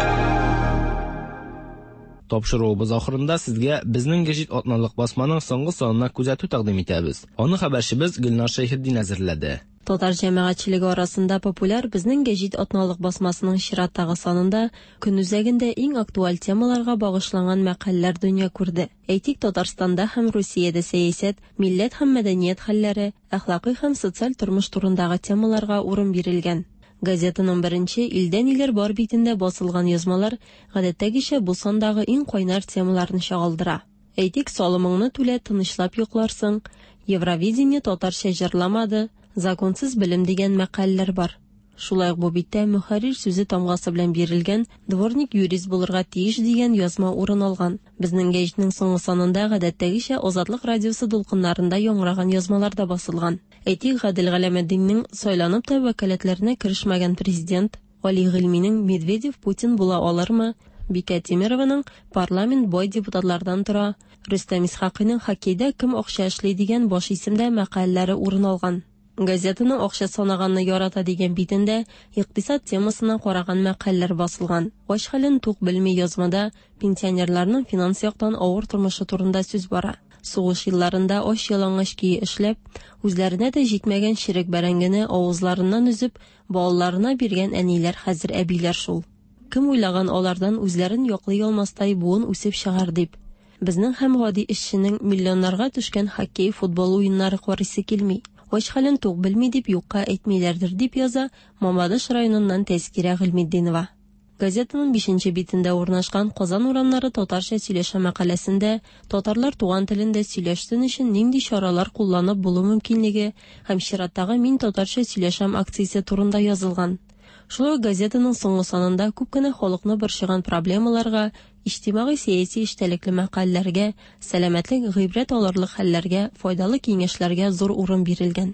Тапшыруыбыз ахырында сезгә безнең гәҗит атналык басманың соңгы санына күзәтү тәкъдим итәбез. Аны хәбәрчебез Гөлнар Шәйхетдин әзерләде. Татар җәмәгатьчелеге арасында популяр безнең гәҗит атналык басмасының чираттагы санында көн үзәгендә иң актуаль темаларга багышланган мәкаләләр дөнья күрде. Әйтик, Татарстанда һәм Русиядә сәясәт, милләт һәм мәдәният хәлләре, әхлакый һәм социаль тормыш турындагы темаларга урын бирелгән. Газетаның беренче илдән илер бар битендә басылган язмалар гадәттәгечә бу сандагы иң кайнар темаларны чагылдыра. Әйтик, салымыңны түлә, тынычлап йокларсың, Евровидение татарча җырламады, законсыз белем дигән мәкаләләр бар. Шулай ук бу биттә мөхәррир сүзе тамгасы белән бирелгән дворник юрист булырга тиеш дигән язма урын алган. Безнең гәҗитнең соңгы санында гадәттәгечә Азатлык радиосы дулкыннарында яңгыраган язмалар да басылган. Әйтик, Гадел Галәмәддиннең сайланып та вәкаләтләренә керешмәгән президент, Али Гыйльминең Медведев Путин була алырмы, Бикә Тимерованың парламент бай депутатлардан тора, Рөстәм Исхакыйның хоккейда кем акча эшли дигән баш исемдә мәкаләләре урын алган. Газетаның акча санаганны ярата дигән битендә икътисад темасына караган мәкаләләр басылган. Аш хәлен тук белми язмада пенсионерларның финанс яктан авыр тормышы турында сүз бара. Сугыш елларында аш ялангач кие эшләп, үзләренә дә җитмәгән чирек бәрәңгене авызларыннан үзеп, балаларына биргән әниләр хәзер әбиләр шул. Кем уйлаган алардан үзләрен яклый алмастай буын үсеп чыгар дип. Безнең һәм гади эшченең миллионнарга төшкән хоккей, футбол уеннары карыйсы килми. Аш хәлен тук белми дип юкка әйтмиләрдер дип яза Мамадыш районыннан Тәскирә Гыйльметдинова. Газетаның 5нче битендә урнашкан Казан урамнары татарча сөйләшә мәкаләсендә татарлар туган телендә сөйләшсен өчен нинди чаралар кулланып булу мөмкинлеге һәм чираттагы Мин татарча сөйләшәм акциясе турында язылган. Шулай газетаның соңгы санында күп кенә халыкны борчыган проблемаларга, иҗтимагый сәяси эштәлекле мәкаләләргә, сәламәтлек, гыйбрәт алырлык хәлләргә, файдалы киңәшләргә зур урын бирелгән.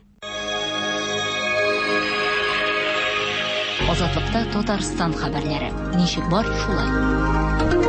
Азатлыкта Татарстан хәбәрләре. Ничек бар шулай.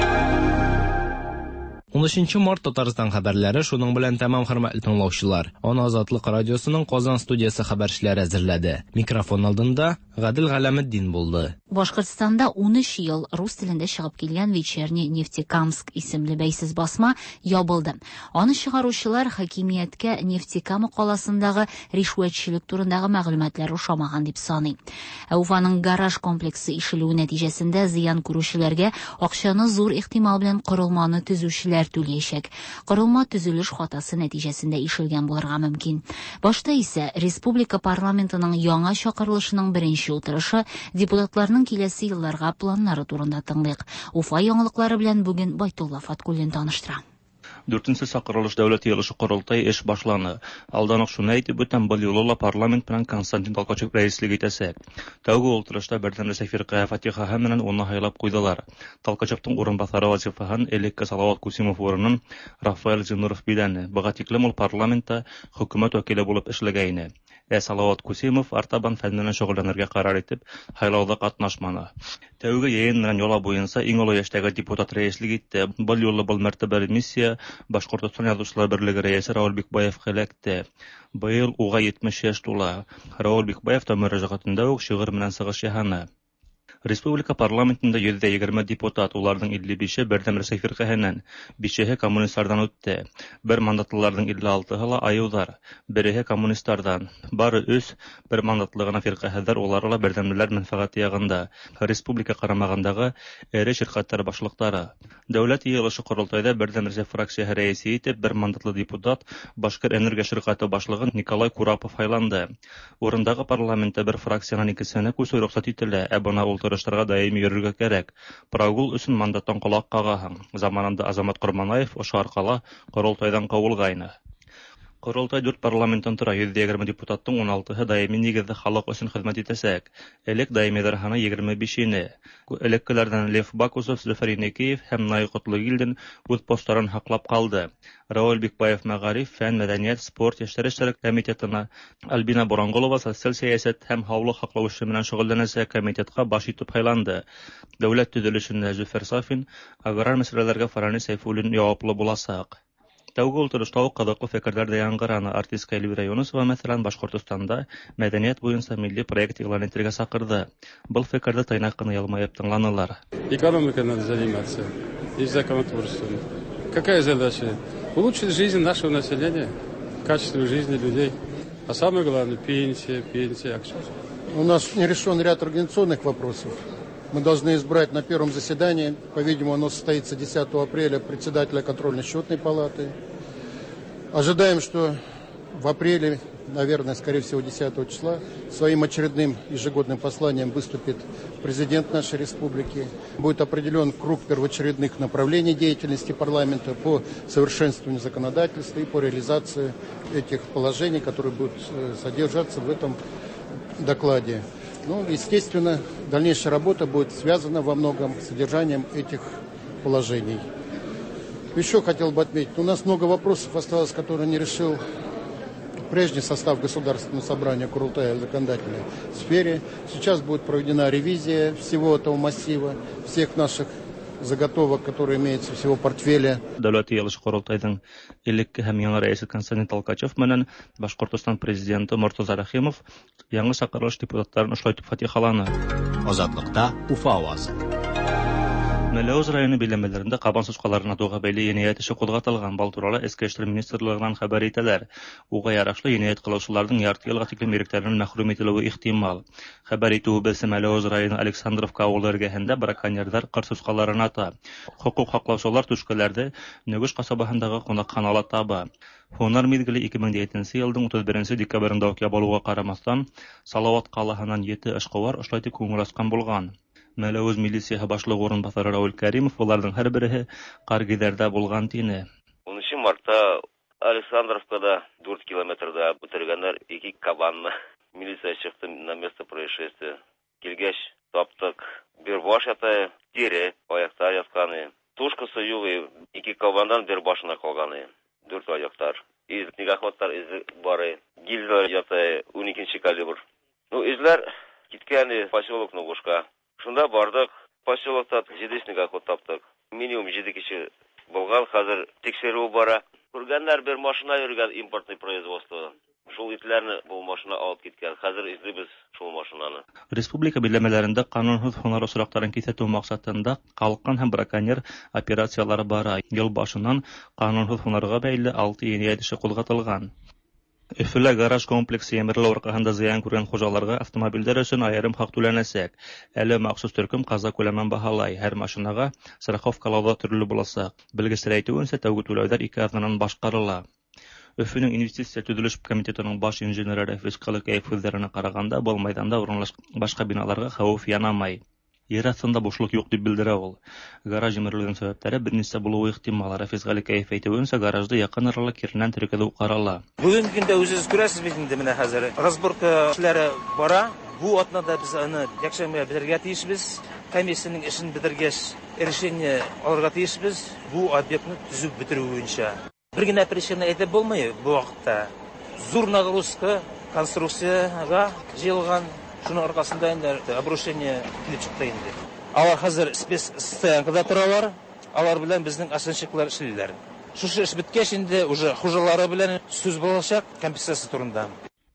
13 март Татарстан хәбәрләре шуның белән тәмам, хөрмәтле тыңлаучылар. Аны Азатлык радиосының Казан студиясе хәбәрчеләре әзерләде. Микрофон алдында Гадел Галәмәддин булды. Башкортстанда 13 ел рус телендә чыгып килгән Вечерний Нефтекамск исемле бәйсез басма ябылды. Аны чыгаручылар хакимияткә Нефтекама каласындагы ришвәтчелек турындагы мәгълүматлар ушамаган дип саный. Уфаның гараж комплексы ишелү нәтиҗәсендә зыян күрүчеләргә акчаны зур ихтимал белән корылманы төзүчеләр түләячәк. Корылма төзелеш хатасы нәтиҗәсендә ишелгән булырга мөмкин. Башта исә республика парламентының яңа чакырылышының беренче утырышы депутатларның киләсе елларга планнары турында тыңлыйк. Уфа яңалыклары белән бүген Байтулла Фаткуллин таныштыра. 4-нче сакырылыш дәүләт йыелышы корылтай эш башланы. Алдан ук шуны әйтеп үтәм, бу юлы парламент белән Константин Толкачев рәислек итәсе. Тәүге утырышта бердәм Рәсәй Фиркая Фатихаһы менән уны һайлап куйдылар. Толкачевтың урынбасары вазифаһын элекке Салават Кусимов урынын Рафаэль Зинуров биләне. Буга тиклем ул парламентта хөкүмәт вәкиле булып эшләгәйне. Салават Кусимов артабан фәннән шөгыльләнергә карар итеп, һайлауда катнашманы. Тәүге йыйын менән yola буенча иң олы яшьтәге депутат рәислек итте. Бу юлы бу мәртәбәле миссия Башкортстан Язучылар берлеге рәисе Раул Бикбаев хәләкте. Быел уга 70 яшь тула. Раул Бикбаев та мөрәҗәгатендә үк шигырь менән сыгыш яһаны. Республика парламентында 120 депутат, уларның 55-і Бердәм Рәсәй фиркаһеннән, 5-і коммунистлардан үтте. Бер мандатлыларның 56-һы ла аюлар, 1-і коммунистлардан. Бары 3 бер мандатлы гына фиркаһәдәр, улары ла бердәмлеләр мәнфәгать ягында. Республика карамагындагы эре ширкәтләр башлыклары. Дәүләт йыелышы корылтайда Бердәм Рәсәй фракциясе рәисе итеп бер мандатлы депутат Башкир энергия ширкәте башлыгы Николай Курапов сайланды. Урындагы парламентта бер фракциянан икесенә күсү рөхсәт ителә, ә бына утырышларга даими йөрергә кирәк. Прогул өчен мандаттан колак кагаһың. Заманында Азамат Курманаев ошо аркала корылтайдан кабылгайны. Корылтай 4 парламенттан тора, 120 депутаттың 16-һы даими нигездә халык өчен хезмәт итәсәк. Элек даимилар саны 25-не. Элеккеләрдән Лев Бакусов, Зөфәр Инекеев һәм Най Котлыгилдин үз постларын һаклап калды. Рауль Бикбаев мәгариф, фән, мәдәният, спорт, яшьләр эшләре комитетына, Альбина Боранголова социаль сәясәт һәм һаулык һаклаушы белән шөгыльләнәсе комитетка баш итеп сайланды. Дәүләт төзелешенә Зөфәр Сафин, аграр мәсьәләләргә Фарани Сайфуллин яуаплы буласак. Тәүге утырышта кызыклы фикерләр дә яңгыраны. Артистка Эльвира Юнусова, мәсәлән, Башкортстанда мәдәният буенча милли проект игълан итәргә сакырды. Был фикердә тайнак кына ялмаеп тыңланылар. Экономикой надо заниматься и законотворчеством. Какая задача? Улучшить жизнь нашего населения, качество жизни людей. А самое главное – пенсия. У нас не решен ряд организационных вопросов. Мы должны избрать на первом заседании, по-видимому, оно состоится 10 апреля, председателя контрольно-счетной палаты. Ожидаем, что в апреле, наверное, скорее всего, 10 числа, своим очередным ежегодным посланием выступит президент нашей республики. Будет определен круг первоочередных направлений деятельности парламента по совершенствованию законодательства и по реализации этих положений, которые будут содержаться в этом докладе. Ну, естественно, дальнейшая работа будет связана во многом с содержанием этих положений. Еще хотел бы отметить, у нас много вопросов осталось, которые не решил прежний состав Государственного собрания Курултая в законодательной сфере. Сейчас будет проведена ревизия всего этого массива, всех наших заготовок, которые имеются всего портфеля. Дәүләт йыелышы Курултайдың элекке һәм яңа рәисе Константин Толкачев менән Башкортстан президенты Мортаза Рахимов яңа сакырылыш депутаттарын ошлай итеп фатихаланы. Азатлыкта Уфа авазы. Мәләүз районы биләмәләрендә кабан сусқаларын атуга бәйле җинаять эше кузгатылган. Бу турыда Эчке эшләр министрлыгыннан хәбәр итәләр. Уга ярашлы җинаять кылучыларның ярты елга тиклем иректәреннән мәхрүм ителүе ихтимал. Хәбәр итүебезчә, Мәләүз районы Александровка авылы эргәһендә браконьерлар кыр сусқаларын ата. Хукук һаклаучылар түшкәләрдә Нөгеш касабаһындагы кунакханала таба. Һунар мизгеле 2007 елның 31 декабрендә үк ябылуга карамастан, Салават калаһыннан 7 эшкуар ошлай итеп күңелашкан булган. Мәләүз милицияһы башлыгы урынбасары Рауль Кәримов буларның һәрберсе Каргидәрдә булган тине. 10 мартта Александровкада 4 километрда үтергәннәр 2 кабанны. Милиция чыкты на место происшествия. Килгәч таптык. Бер баш ята, тире, аяктар ятканы. Тушкасы юк, 2 кабандан бер башына калганы. 4 аяктар. Из снегоходтар из бары. Гильза ята 12 калибр. Ну, изләр киткән поселок Новушка. Шунда бардык, поселокта 7 снегоход таптык. Минимум 7 кеше булган, хәзер тикшерү бара. Күргәннәр бер машина йөргән импортный производство. Шул итләрне бу машина алып киткән. Хәзер излибез шул машинаны. Республика биләмәләрендә канунсыз һунар осрактарын кисәтү максатында калкан һәм браконьер операциялары бара. Ел башыннан канунсыз һунарга бәйле 6 җинаять эше кузгатылган. Өфөлә гараж комплексы ямырлы аркаһында зыян күргән хуҗаларга автомобильләр өчен аерым хак түләнәсәк. Әле махсус төркем каза күләмен баһалай. Һәр машинага страховкалауда төрле буласак. Белгечләйтүенчә, тәүге түләүләр 2 атнадан башкарыла. Өфөнең инвестиция төзелеш комитетының баш инженеры Рәфис Калыкаев үзләренә караганда, бу мәйданда урынлашкан башка биналарга хәвеф янамай. Ер астында бушлык юк дип белдерә ул. Гараж ямырлыгының сәбәпләре берничә булуы ихтимал. Рәфис Калыкаев әйтүенчә, гаражда якын аралы киреннән теркәлү карала. Бүген көндә үзегез күрәсез бит инде менә хәзер. Разборка эшләре бара. Бу атнада без аны якшәмбе бетергә тиешбез. Комиссияның эшен бетергәч, решение алырга тиешбез. Бу объектны төзүп бетерү буенча. Бер генә причина әйтеп булмый бу вакытта. Зур нагрузка конструкцияга җыелган. Шуның аркасында инде обрушение килеп чыкты инде. Алар хәзер спецстоянкада торалар. Алар белән безнең асенчиклар эшлиләр. Шушы эш биткәч инде уже хуҗалары белән сүз булачак компенсация турында.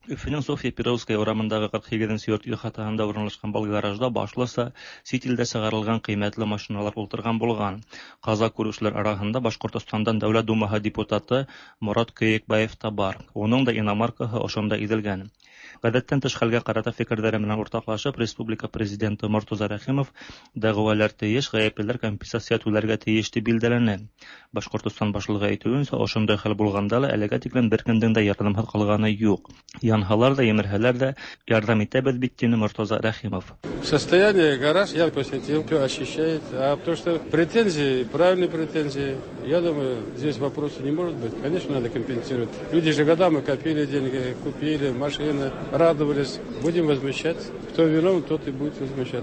Өфөнең Софья Перовская урамындагы 48-нче йорт ихатаһында урынлашкан бал гаражда башлыса сит илдә чыгарылган кыйммәтле машиналар утырган булган. Каза күрүчеләр арасында Башкортостандан Дәүләт Думаһы депутаты Мурат Көекбаев та бар. Оның да иномаркаһы ошонда иделгән. Гадәттән тыш хәлгә карата фикерләре белән уртаклашып, республика президенты Мортаза Рәхимов дәгъвалар тиеш, гаеплеләр компенсация түләргә тиеш дип билдәләнә. Башкортстан башлыгы әйтүенчә, ошондай хәл булганда ла әлегә тиклем бер кемнең дә ярдәмһез калганы юк. Янһалар да, емерһәләр дә ярдәм итәбез бит дине Мортаза Рәхимов. Состояние гараж я посетил, все ощущает, потому что претензии, правильные претензии, я думаю, здесь вопроса не может быть. Конечно, надо компенсировать. Люди же годами копили деньги, купили машины, радовались. Будем возмещать. Кто виновен, тот и будет возмещать.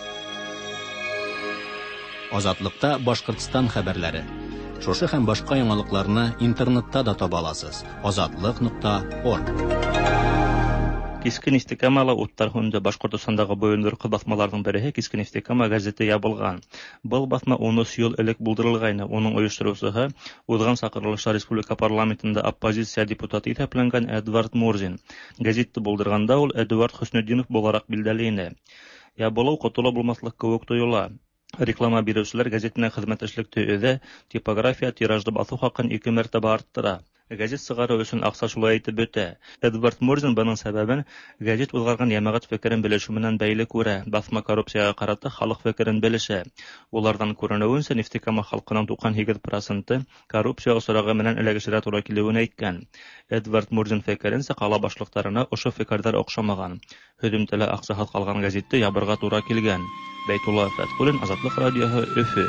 Азатлыкта Башкортстан хәбәрләре. Шушы һәм башка яңалыкларны интернетта да таба аласыз. Azatlyk.org. Кискен истикамала уттар хунда Башкортостандагы боюндыр басмаларның береһе Кискен истикама газеты ябылган. Был басма 13 ел элек булдырылган. Оның оештыручысы узган сакырылышта республика парламентында оппозиция депутаты итәпләнгән Эдвард Мурзин. Газетты булдырганда ул Эдвард Хөснетдинов буларак билдәләнә. Ябылу котыла булмаслык кебек тоела. Реклама бирүчеләр газетына хезмәттәшлек төзүдә типография тиражды басу хакын 2 мәртәбә арттыра. Газет сыгару өчен акча шулай итеп бетә. Эдвард Мурзин буның сәбәбен газет узгарган ямагат фикерен белешү менән бәйле күрә. Басма коррупцияга карата халык фикерен белешә. Улардан күренүенчә нефтекама халкының 98% коррупция осрагы менән эләгешергә туры килүен әйткән. Эдвард Мурзин фикеренчә кала башлыктарына ошо фикерләр охшамаган. Хөдемтәле акча калган газетты ябырга туры килгән. Бәйтулла Фәткулин, Азатлык радиоһы, Өфө.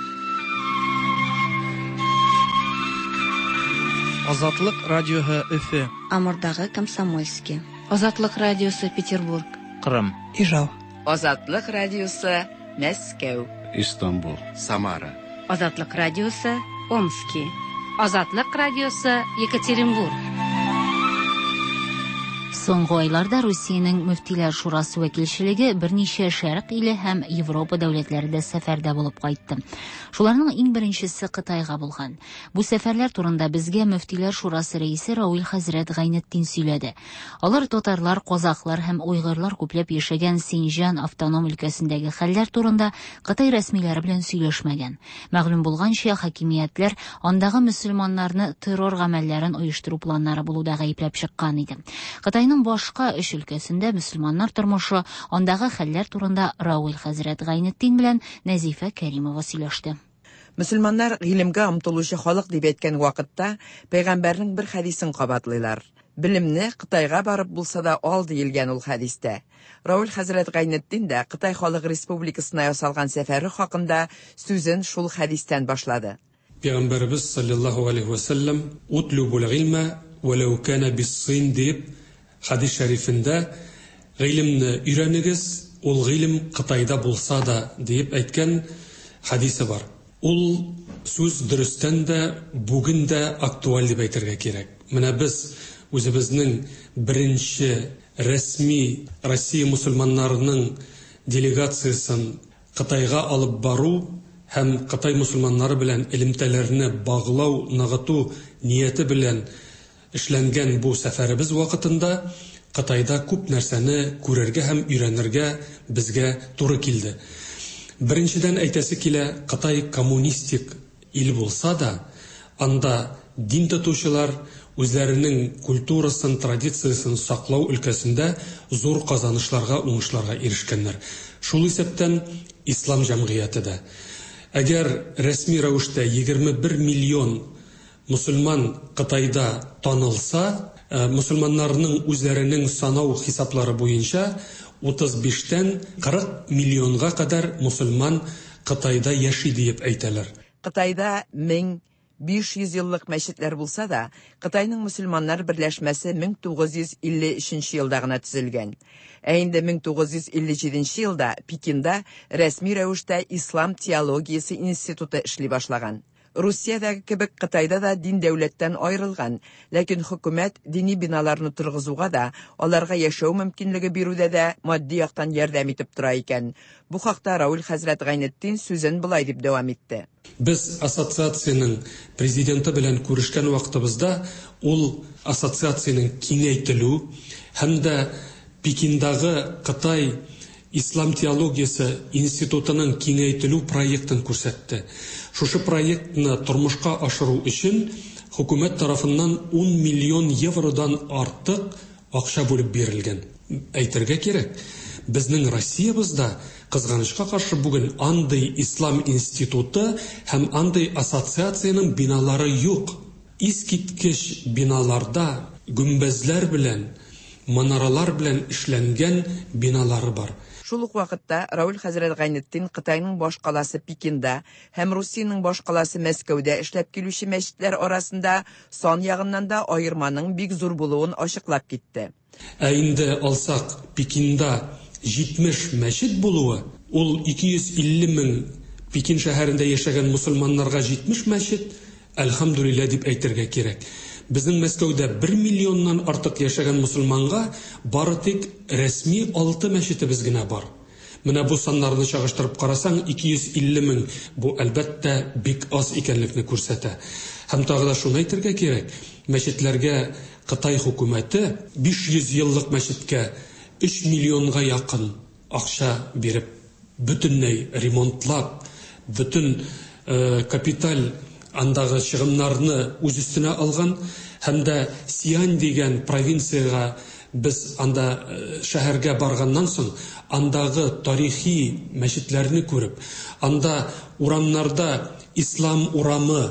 Азатлык радиоһы, Өфө. Амурдагы Комсомольский. Азатлык радиосы, Петербург. Кырым. Ижау. Азатлык радиосы, Мәскәү. Истанбул. Самара. Азатлык радиосы, Омский. Азатлык радиосы, Екатеринбург. Соңгы айларда Русиянең мөфтиләр шурасы вәкилчелеге берничә Шәрык иле һәм Европа дәүләтләрендә сәфәрдә булып кайтты. Шуларның иң беренчесе Кытайга булган. Бу сәфәрләр турында безгә мөфтиләр шурасы рәисе Рауил хәзрәт Гайнетдин сөйләде. Алар татарлар, казаклар һәм уйгырлар күпләп яшәгән Синҗан автоном өлкәсендәге хәлләр турында Кытай рәсмиләре белән сөйләшмәгән. Мәгълүм булганча, хакимиятләр андагы мөселманнарны террор гамәлләрен оештыру планнары булуда гаепләп чыккан иде. Кытайның башка эш өлкәсендә мөселманнар тормышы, андагы хәлләр турында Рауил хәзрәт Гайнетдин белән Нәзифә Кәримова сөйләште. Мөселманнар гыйлемгә омтылучы халык дип әйткән вакытта пәйгамбәрнең бер хәдисен кабатлыйлар. Билемне Кытайга барып булса да ал диелгән ул хәдистә. Рауил хәзрәт Гайнетдин дә Кытай Халык Республикасына ясалган сәфәре хакында сүзен шул хәдистән башлады. Пәйгамбәрбез саллаллаху алейхи ва саллям утлубул гыйлма валау кана бис-син дип хадис шәрифендә гыйлемне өйрәнегез, ул гыйлем Кытайда булса да дип әйткән хадисе бар. Ул сүз дөрестән дә бүген дә актуаль дип әйтергә кирәк. Менә без үзебезнең беренче рәсми Россия мусульманнарының делегациясын Кытайга алып бару һәм Кытай мусульманнары белән элемтәләрне баглау, ныгыту нияте белән эшләнгән бу сәфәребез вакытында Кытайда күп нәрсәне күрергә һәм өйрәнергә безгә туры килде. Беренчедән әйтәсе килә, Кытай коммунистик ил булса да, анда дин тотучылар үзләренең культурасын, традициясын саклау өлкәсендә зур казанышларга, уңышларга ирешкәннәр. Шул исәптән ислам җәмгыяте дә. Әгәр рәсми рәвештә 21 миллион мусульман Кытайда танылса, мусульманнарның үзләренең санау хисаплары буенча 35-тән 40 миллионга кадәр мусульман Кытайда яши дип әйтәләр. Кытайда 1500 еллык мәчетләр булса да, Кытайның мусульманнар берләшмәсе 1953 елда гына төзелгән. Ә инде 1957 елда Пекинда рәсми рәвештә Ислам теологиясе институты эшли башлаган. Русиядәге кебек Кытайда да дин дәүләттән айрылган, ләкин хөкүмәт дини биналарны торгызуга да, аларга яшәү мөмкинлеге бирүдә дә матди яктан ярдәм итеп тора икән. Бу хакта Рауль хәзрәт Гайнетдин сүзен булай дип дәвам итте. Без ассоциациянең президенты белән күрешкән вакытыбызда ул ассоциациянең киңәйтелү һәм дә Пекиндагы Кытай Ислам теологиясе институтының киңәйтелү проектын күрсәтте. Шушы проектны тормышка ашыру өчен хөкүмәт тарафыннан 10 миллион евродан артык акча бүлеп бирелгән. Әйтергә кирәк, безнең Россиябызда кызганычка каршы бүген андый ислам институты һәм андый ассоциациянең биналары юк. Искиткеч биналарда гүмбәзләр белән, манаралар белән эшләнгән биналары бар. Шул ук вакытта Рауль хәзрәт Гайнетдин Кытайның баш каласы Пекинда һәм Русиянең баш каласы Мәскәүдә эшләп килүче мәчетләр арасында сан ягыннан да аерманың бик зур булуын ачыклап китте. Ә инде алсак Пекинда 70 мәчет булуы, ул 250 мең Пекин шәһәрендә яшәгән мусульманнарга 70 мәчет, әлхәмдүлилләh дип әйтергә кирәк. Безнең Мәскәүдә 1 миллионнан артык яшәгән мусульманга бары тик рәсми 6 мәчетебез генә бар. Менә бу саннарны чагыштырып карасаң, 250 мең бу әлбәттә бик аз икәнлекне күрсәтә. Һәм тагы да шуны әйтергә кирәк, мәчетләргә Кытай хөкүмәте 500 еллык мәчеткә 3 миллионга якын акча биреп, бөтенләй ремонтлап, бөтен капиталь андагы чыгымнарны үз өстенә алган, һәм дә Сиань дигән провинцияга без анда шәһәргә барганнан соң, андагы тарихи мәчетләрне күреп, анда урамнарда ислам урамы,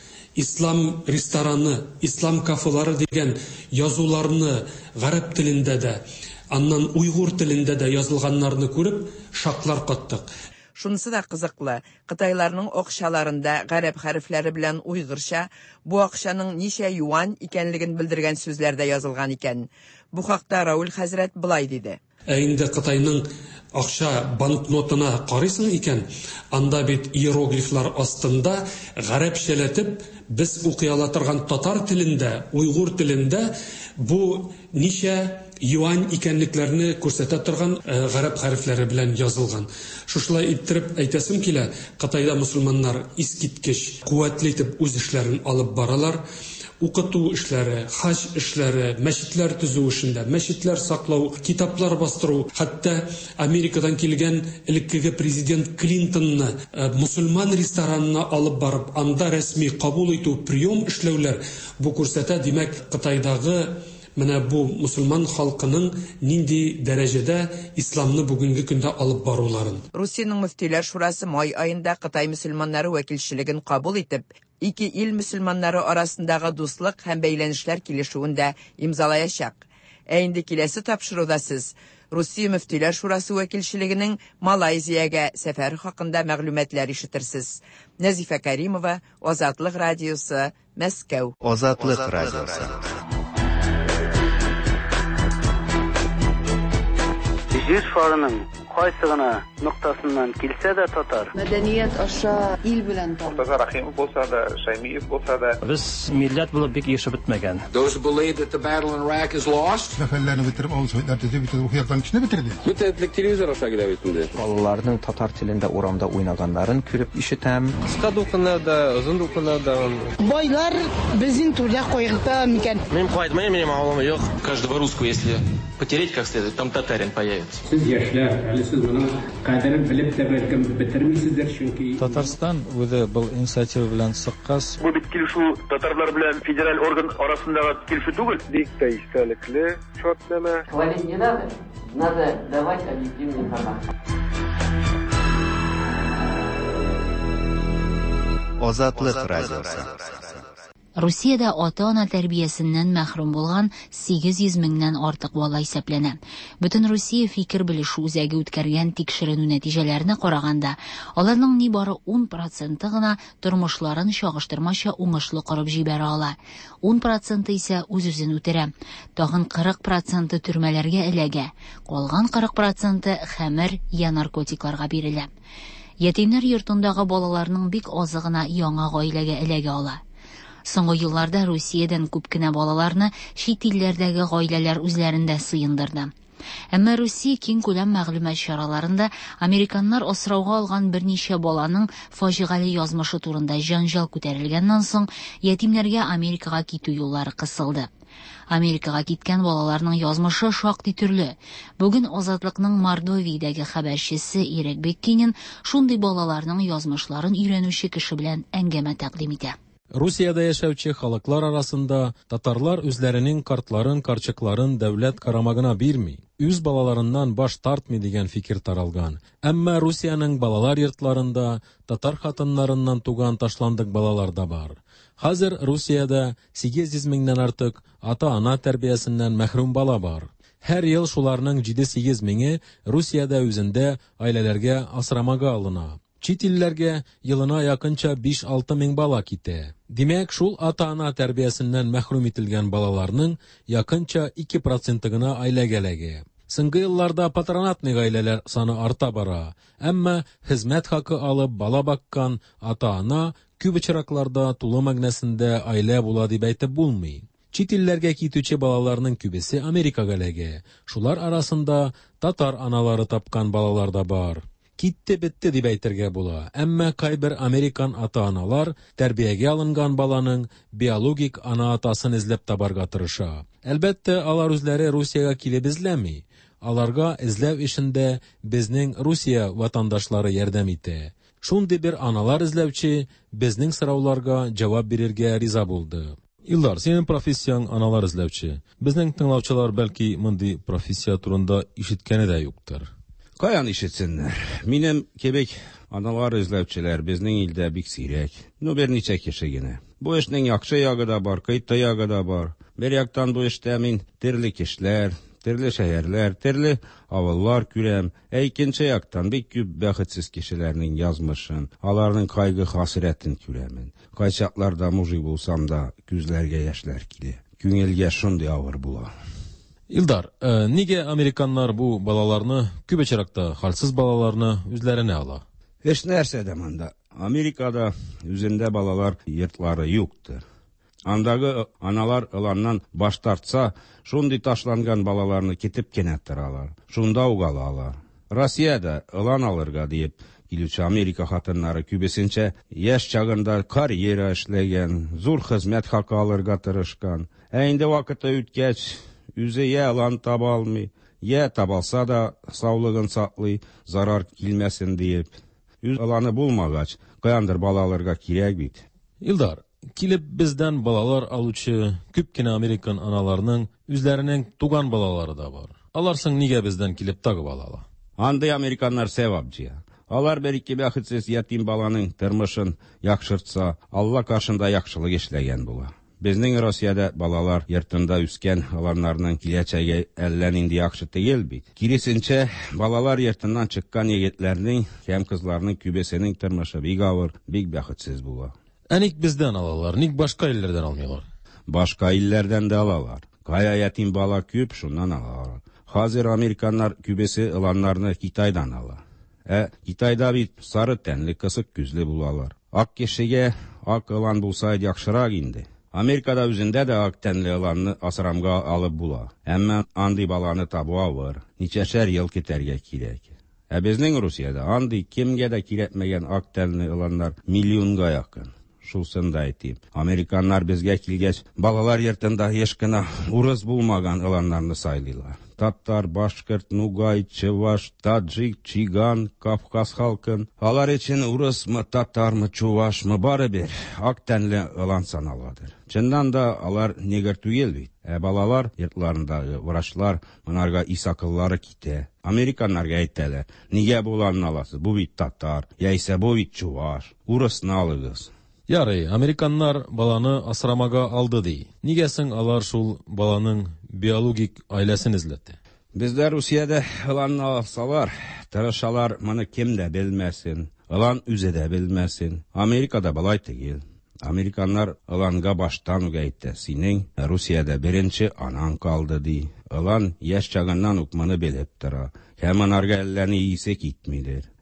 ислам рестораны, ислам кафелары дигән язуларны гарәп телендә дә, аннан уйгыр телендә дә язылганнарны күреп, шаклар каттык. Шунысы да кызыклы, Кытайларның акчаларында гарәп хәрефләре белән уйгырча бу акчаның ничә юань икәнлеген белдергән сүзләрдә язылган икән. Бу хакта Рауль хәзрәт булай диде. Ә инде Кытайның акча банкнотына карыйсың икән, анда бит иероглифлар астында гарәпчәләтеп без укый ала торган татар телендә, уйгыр телендә бу ничә юань икәнлекләрне күрсәтә торган гарәп хәрефләре белән язылган. Шушлай иттереп әйтәсем килә, Кытайда мусульманнар искиткеч куәтле итеп үз эшләрен алып баралар. Укыту эшләре, хаҗ эшләре, мәчетләр төзү эшендә, мәчетләр саклау, китаплар бастыру, хәтта Америкадан килгән элеккеге президент Клинтонны мусульман ресторанына алып барып, анда рәсми кабул итү, прием эшләүләр бу күрсәтә, димәк, Кытайдагы менә бу мусульман халкының нинди дәрәҗәдә исламны бүгенге көндә алып баруларын. Русиянең мөфтиләр шурасы май аенда Кытай мөселманнары вәкилчелеген кабул итеп, ике ил мөселманнары арасындагы дуслык һәм бәйләнешләр килешүен дә имзалаячак. Ә инде киләсе тапшыруда сез Русия мөфтиләр шурасы вәкилчелегенең Малайзиягә сәфәре хакында мәгълүматлар ишетерсез. Назифа Каримова, Азатлык радиосы, Мәскәү. Азатлык радиосы. Җир шарының кайсы гына нуктасыннан килсә дә татар. Мәдәният аша ил белән тан. Муртаза Рахимов булса да, Шаймиев булса да. Без милләт булып бик яшәп бетмәгән. Those who believe that the battle in Iraq is lost. Сәфәрләрне бетереп, авыз сөйләп төзеп, ухыяктан кичне бетерде. Бүтәнлек телевизор аша килә бит инде. Балаларның татар телендә урамда уйнаганнарын күреп ишетәм. Кыска дулкыннарда, озын дулкыннарда. Байлар безнең түрдә кайгырта микән? Мин кайтмыйм, минем авылым юк. Каждого русского, если потереть как следует, там татарин появится. Сез яшьләр, әле сез моның кадерен белеп тә бәлкем бетермисездер, чөнки Татарстан үзе был инициатива белән сыккас. Бу бит килешү татарлар белән федераль орган арасындагы килешү түгел. Бик тә истәлекле шартлама. Хвалить не надо. Надо давать объективную информацию. Азатлык радиосы. Русиядә ата-ана тәрбиясеннән мәхрүм булган 800 меңнән артык бала исәпләнә. Бөтен Русия фикер белешү үзәге үткәргән тикшеренү нәтиҗәләренә караганда, аларның нибары 10% гына тормышларын чагыштырмача уңышлы корып җибәрә ала. 10% исә үз-үзен үтерә. Тагын 40% төрмәләргә эләгә. Калган 40% хәмер я наркотикларга бирелә. Ятимнәр йортындагы балаларның бик азы гына яңа гаиләгә эләгә ала. Соңгы елларда Русиядән күп кенә балаларны чит илләрдәге гаиләләр үзләрендә сыендырды. Әмма Русия киң күләм мәгълүмат чараларында американнар асрауга алган берничә баланың фаҗигале язмышы турында җанҗал күтәрелгәннән соң ятимнәргә Америкага китү юллары кысылды. Америкага киткән балаларның язмышы шактый төрле. Бүген Азатлыкның Мордовиядәге хәбәрчесе Ирек Беккинин шундый балаларның язмышларын өйрәнүче кеше белән әңгәмә тәкъдим итә. Русиядә яшәүче халыклар арасында татарлар үзләренең картларын, карчыкларын дәүләт карамагына бирми, үз балаларыннан баш тартмый дигән фикер таралган. Әмма Русияның балалар йортларында татар хатыннарыннан туган ташландык балалар да бар. Хәзер Русиядә 800 меңнән артык ата-ана тәрбиясеннән мәхрүм бала бар. Һәр ел шуларның 7-8 меңе Русиядә үзендә гаиләләргә асрамага алына. Чит илләргә елына якынча 5-6 мең бала китә. Димәк, шул ата-ана тәрбиясеннән мәхрүм ителгән балаларның якынча 2% гына гаиләгә. Соңгы елларда патронатный гаиләләр саны арта бара. Әмма хезмәт хакы алып бала баккан ата-ана күп очракларда тулы мәгънәсендә гаилә була дип әйтеп булмый. Чит илләргә китүче балаларның күбесе Америкага эләгә. Шулар арасында татар аналары тапкан балалар да бар. Китте бетте дип әйтергә була. Әмма кайбер американ ата-аналар тәрбиягә алынган баланың биологик ана-атасын эзләп табарга тырыша. Әлбәттә, алар үзләре Русиягә килеп эзләми. Аларга эзләү эшендә безнең Русия ватандашлары ярдәм итә. Шундый бер аналар эзләүче безнең сорауларга җавап бирергә риза булды. Илдар, синең профессияң аналар эзләүче. Безнең тыңлаучылар бәлки мондый профессия турында ишеткәне дә юктыр. Каян ишетсеннәр? Минем кебек аналар эзләүчеләр безнең илдә бик сирәк. Берничә кеше генә. Бу эшнең яхшы ягы да бар, кыйты ягы да бар. Бер яктан бу эштә мин төрле кешеләр, төрле шәһәрләр, төрле авыллар күрәм. Икенче яктан бик күп бәхетсез кешеләрнең язмышын, аларның кайгы-хәсрәтен күрәмен. Кайчакларда мужи булсам да күзләргә яшьләр килә. Күңелгә шундый авыр була. Илдар, нигә американнар бу балаларны, күп очракта хәлсез балаларны үзләренә ала? Эш нәрсәдә монда? Америкада үзендә балалар йортлары юктыр. Андагы аналар ыланнан баш тартса, шундый ташланган балаларны китеп кенә торалар. Шунда ук алалар. Россиядә ылан алырга дип килүче Америка хатыннары күбесенчә яшь чагында карьера эшләгән, зур хезмәт хакы алырга тырышкан. Инде вакыты үткәч, үзе я ылан таба алмый, я табалса да саулыгын саклый, зарар килмәсен диеп. Үз ыланы булмагач, каяндыр балаларга кирәк бит. Илдар, килеп бездән балалар алучы күп кенә американ аналарның үзләренең туган балалары да бар. Алар соң нигә бездән килеп тагып алалар? Андый американнар сәвапчы. Алар бер-ике бәхетсез ятим баланың тормышын яхшыртса, Алла каршында яхшылык эшләгән була. Безнең Россиядә балалар йортында үскән аларның киләчәге әллә нинди яхшы түгел бит. Киресенчә, балалар йортыннан чыккан егетләрнең һәм кызларның күбесенең тормышы бик авыр, бик бәхетсез була. Ник бездән алалар, ник башка илләрдән алмыйлар? Башка илләрдән дә алалар. Кая ятим бала күп, шуннан алалар. Хәзер американнар күбесе ыланнарны Китайдан ала. Китайда бит сары тәнле, кысык күзле булалар. Ак кешегә ак ылан булса яхшырак инде. Америкада үзендә дә ак тәнле ыланны асрамга алып була. Әмма андый баланы табу авыр, ничәшәр ел китәргә кирәк. Безнең Русиядә андый кемгә дә кирәкмәгән ак тәнле ыланнар миллионга якын. Шулсын да әйтим. Американнар безгә килгәч, балалар йортында еш кына урыс булмаган ыланнарны сайлыйлар. Татар, башкорт, нугай, чуваш, таджик, чиган, Кавказ халкын. Алар өчен урысмы, татармы, чувашмы бары бер ак тәнле ылан саналадыр. Чыннан да алар негр түгел бит. Балалар йортларындагы врачлар монарга исакыллары китә. Американнарга әйтәләр: "Нигә буланны аласыз? Бу бит татар, яисә бу бит чуваш. Урысны алыгыз." Ярый, американнар баланы асрамага алды ди. Нигә соң алар шул баланың биологик аиләсен эзләтте? Бездә Русиядә ыланны алсалар, тырышалар, моны кем дә белмәсен, ылан үзе дә белмәсен. Америкада балай түгел. Американнар ыланга баштан ук әйтә: "Синең Русиядә беренче анаң калды" ди. Ылан яшь чагыннан ук моны белеп тора. Һәм анарга әллә ни исе китмидер.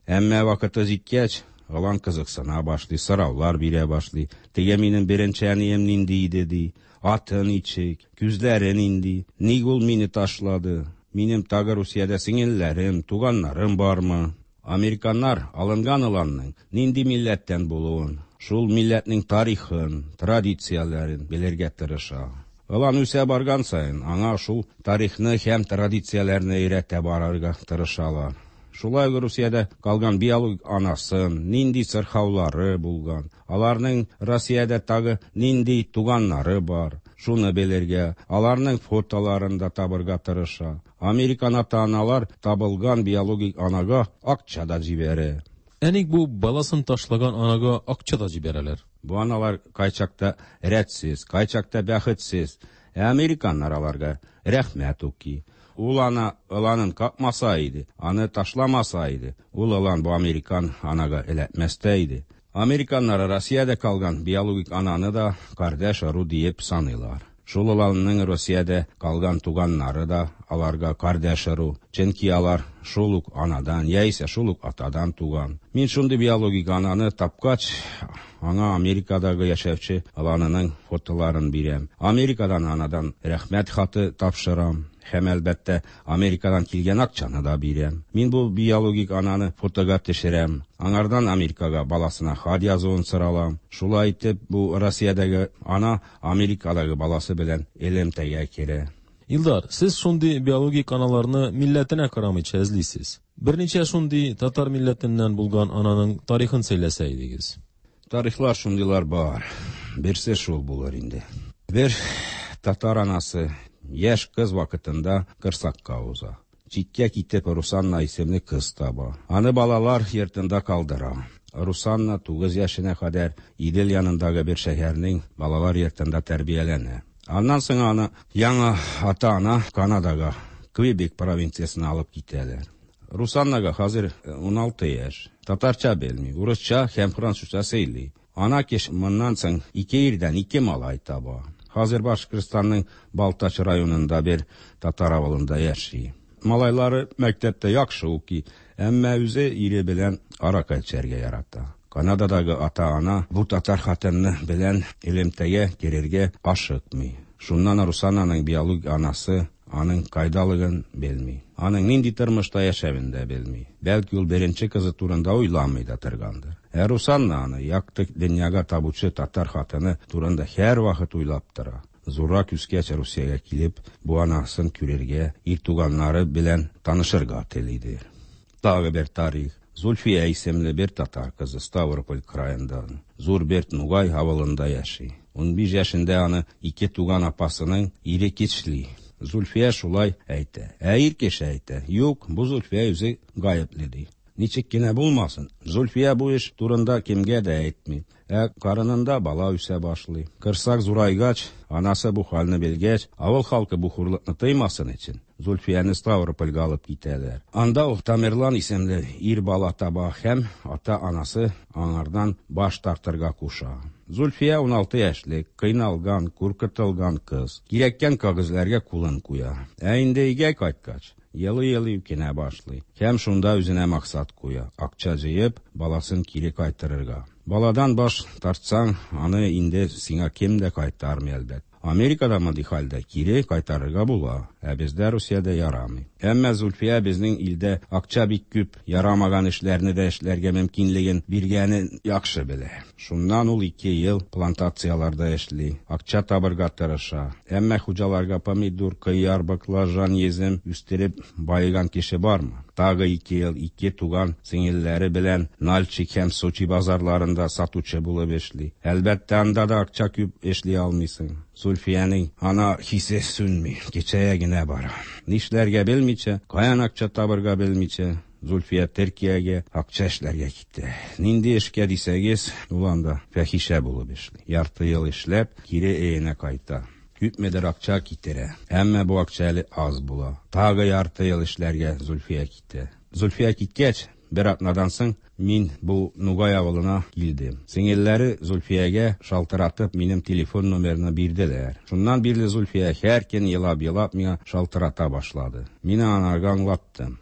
Әмма вакыты җиткәч, алан кызыксына башлый, сораулар бирә башлый. Теге минем беренче әнием нинди иде ди, аты ничек, күзләре нинди, ник ул мине ташлады? Минем тагы Русиядә сеңелләрем, туганнарым бармы? Американнар алынган уланның нинди милләттән булуын, шул милләтнең тарихын, традицияләрен белергә тырыша. Алан үсә барган сайын, аңа шул тарихны һәм традицияләрне өйрәтә барырга тырышалар. Шулай Русиядә калган биологик анасын, нинди сырхаулары булган, аларның Россиядә тагы нинди туганнары бар, шуны белергә, аларның фотоларын да табырга тырыша. Американ ата-аналар табылган биологик анага акча да җибәрә. Әник бу баласын ташлаган анага акча да җибәрәләр. Бу аналар кайчакта рәтсез, кайчакта бәхетсез. Американнар аларга рәхмәт уки. Ул аланын капмаса иде, аны ташламаса иде. Ул алан бу американ анага эләтмәстә иде. Американнар Россиядә калган биологик ананы да кардәш ару диеп саныйлар. Шул аланның Россиядә калган туганнары да аларга кардәш ару. Чөнки алар шул ук анадан, яисә шул ук атадан туган. Мин шундый биологик ананы тапкач, аңа Америкадагы яшәүче аланының фотоларын бирәм. Америкадан анадан рәхмәт хаты тапшырам. Һәм әлбәттә Америкадан килгән акчаны да бирәм. Мин бу биологик ананы фотога төшерәм. Аңардан Америкага баласына хат язуын соралам. Шулай итеп, бу Россиядәге ана Америкадагы баласы белән элемтәгә керә. Илдар, сез шундый биологик аналарны милләтенә карамыйча эзлисез. Берничә шундый татар милләтеннән булган ананың тарихын сөйләсә идегез. Тарихлар шундыйлар бар. Берсе шул булыр инде. Бер татар анасы яшь кыз вакытында кырсакка уза. Читкә китеп Русанна исемле кыз таба. Аны балалар йортында калдыра. Русанна 9 яшенә кадәр Идел янындагы бер шәһәрнең балалар йортында тәрбияләнә. Аннан соң аны яңа ата-ана Канадага, Квебек провинциясына алып китәләр. Русаннага хәзер 16 яшь. Татарча белми, урысча һәм французча сөйли. Ана кеш моннан соң 2 ирдән 2 малай таба. Хәзер Башкортстанның Балтач районында бер татар авылында яши. Малайлары мәктәптә яхшы уки, әмма үзе ире белән аракы эчәргә ярата. Канададагы ата-ана бу татар хатынны белән элемтәгә керергә ашыкмый. Шуннан Русананың биологик анасы аның кайдалыгын белми. Аның нинди тормышта яшәвен дә белми. Бәлки ул беренче кызы турында уйламый да торгандыр. Русанна аны якты дөньяга табучы татар хатыны турында һәр вакыт уйлап тора. Зуррак үскәч Русиягә килеп, бу анасын күрергә, ир туганнары белән танышырга телидер. Тагы бер тарих. Зульфия исемле бер татар кызы Ставрополь краендан Зур Берт Нугай авылында яши. 15 яшендә аны 2 туган апасының ире кичли. Зульфия шулай әйтә. Ир кеше әйтә. Юк, бу Зульфия үзе гаепле ди. Ничек кенә булмасын. Зульфия бу эш турында кемгә дә әйтми. Карынында бала үсә башлый. Кырсак зурайгач, анасы бу хәлне белгәч, авыл халкы бу хурлыкны тыймасын өчен Зульфияны Ставропольга алып китәләр. Анда ул Тамерлан исемле ир бала таба һәм ата-анасы аңардан баш тартырга куша. Зульфия 16 яшьлек, кыйналган, куркытылган кыз. Кирәккән кагызларга кулын куя. Инде өйгә кайткач, елый-елый кенә башлый. Һәм шунда үзенә максат куя. Акча җыеп, баласын кире кайтырырга. Баладан баш тартсаң, аны инде сиңа кем дә кайтармый әлбәт. Америкада мондый хәлдә кире кайтарырга була, бездә Русиядә ярамый. Әмма Зульфия безнең илдә акча бик күп, ярамаган эшләрне дә эшләргә мөмкинлеген биргәнен яхшы белә. Шуннан ул 2 ел плантацияларда эшли, акча табырга тырыша. Әмма хуҗаларга помидор, кыяр, баклажан, езем үстереп байыган кеше бармы? Тагы 2 ел 2 туган сеңелләре белән Нальчик һәм Сочи базарларында сатучы булып эшли. Әлбәттә, анда да акча күп эшли алмыйсың. Зульфияның ана хисе сүнми, кечәя генә бара. Нишләргә белмичә, каян акча табырга белмичә, Зульфия Төркиягә акча эшләргә китте. Нинди эшкә дисәгез, ул анда фәхишә булып эшли. Ярты ел эшләп, кире өенә кайта. Күпмедер акча китерә. Әмма бу акча әле аз була. Тагы ярты ел эшләргә Зульфия китте. Зульфия киткәч, бер атнадан соң мин бу Нугай авылына килдем. Сеңелләре Зульфиягә шалтыратып минем телефон номерны бирделәр. Шуннан бирле Зульфия һәр көн елап миңа шалтырата башлады. Мин аңарга аңлаттым.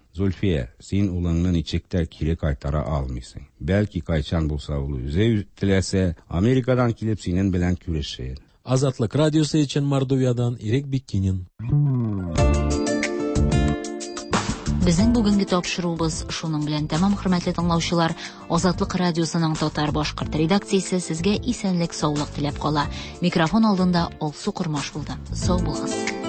Зульфия, син улыңны ничектә кире кайтара алмыйсың. Бәлки кайчан булса ул үзе теләсә, Америкадан килеп синең белән күрешер. Азатлык радиосы өчен Мордовиядан Ирек Биккинин. Безнең бүгенге тапшыруыбыз шуның белән тәмам, хөрмәтле тыңлаучылар. Азатлык радиосының татар-башкорт редакциясе сезгә исәнлек, саулык теләп кала. Микрофон алдында Алсу Курмаш булды. Сау булыгыз.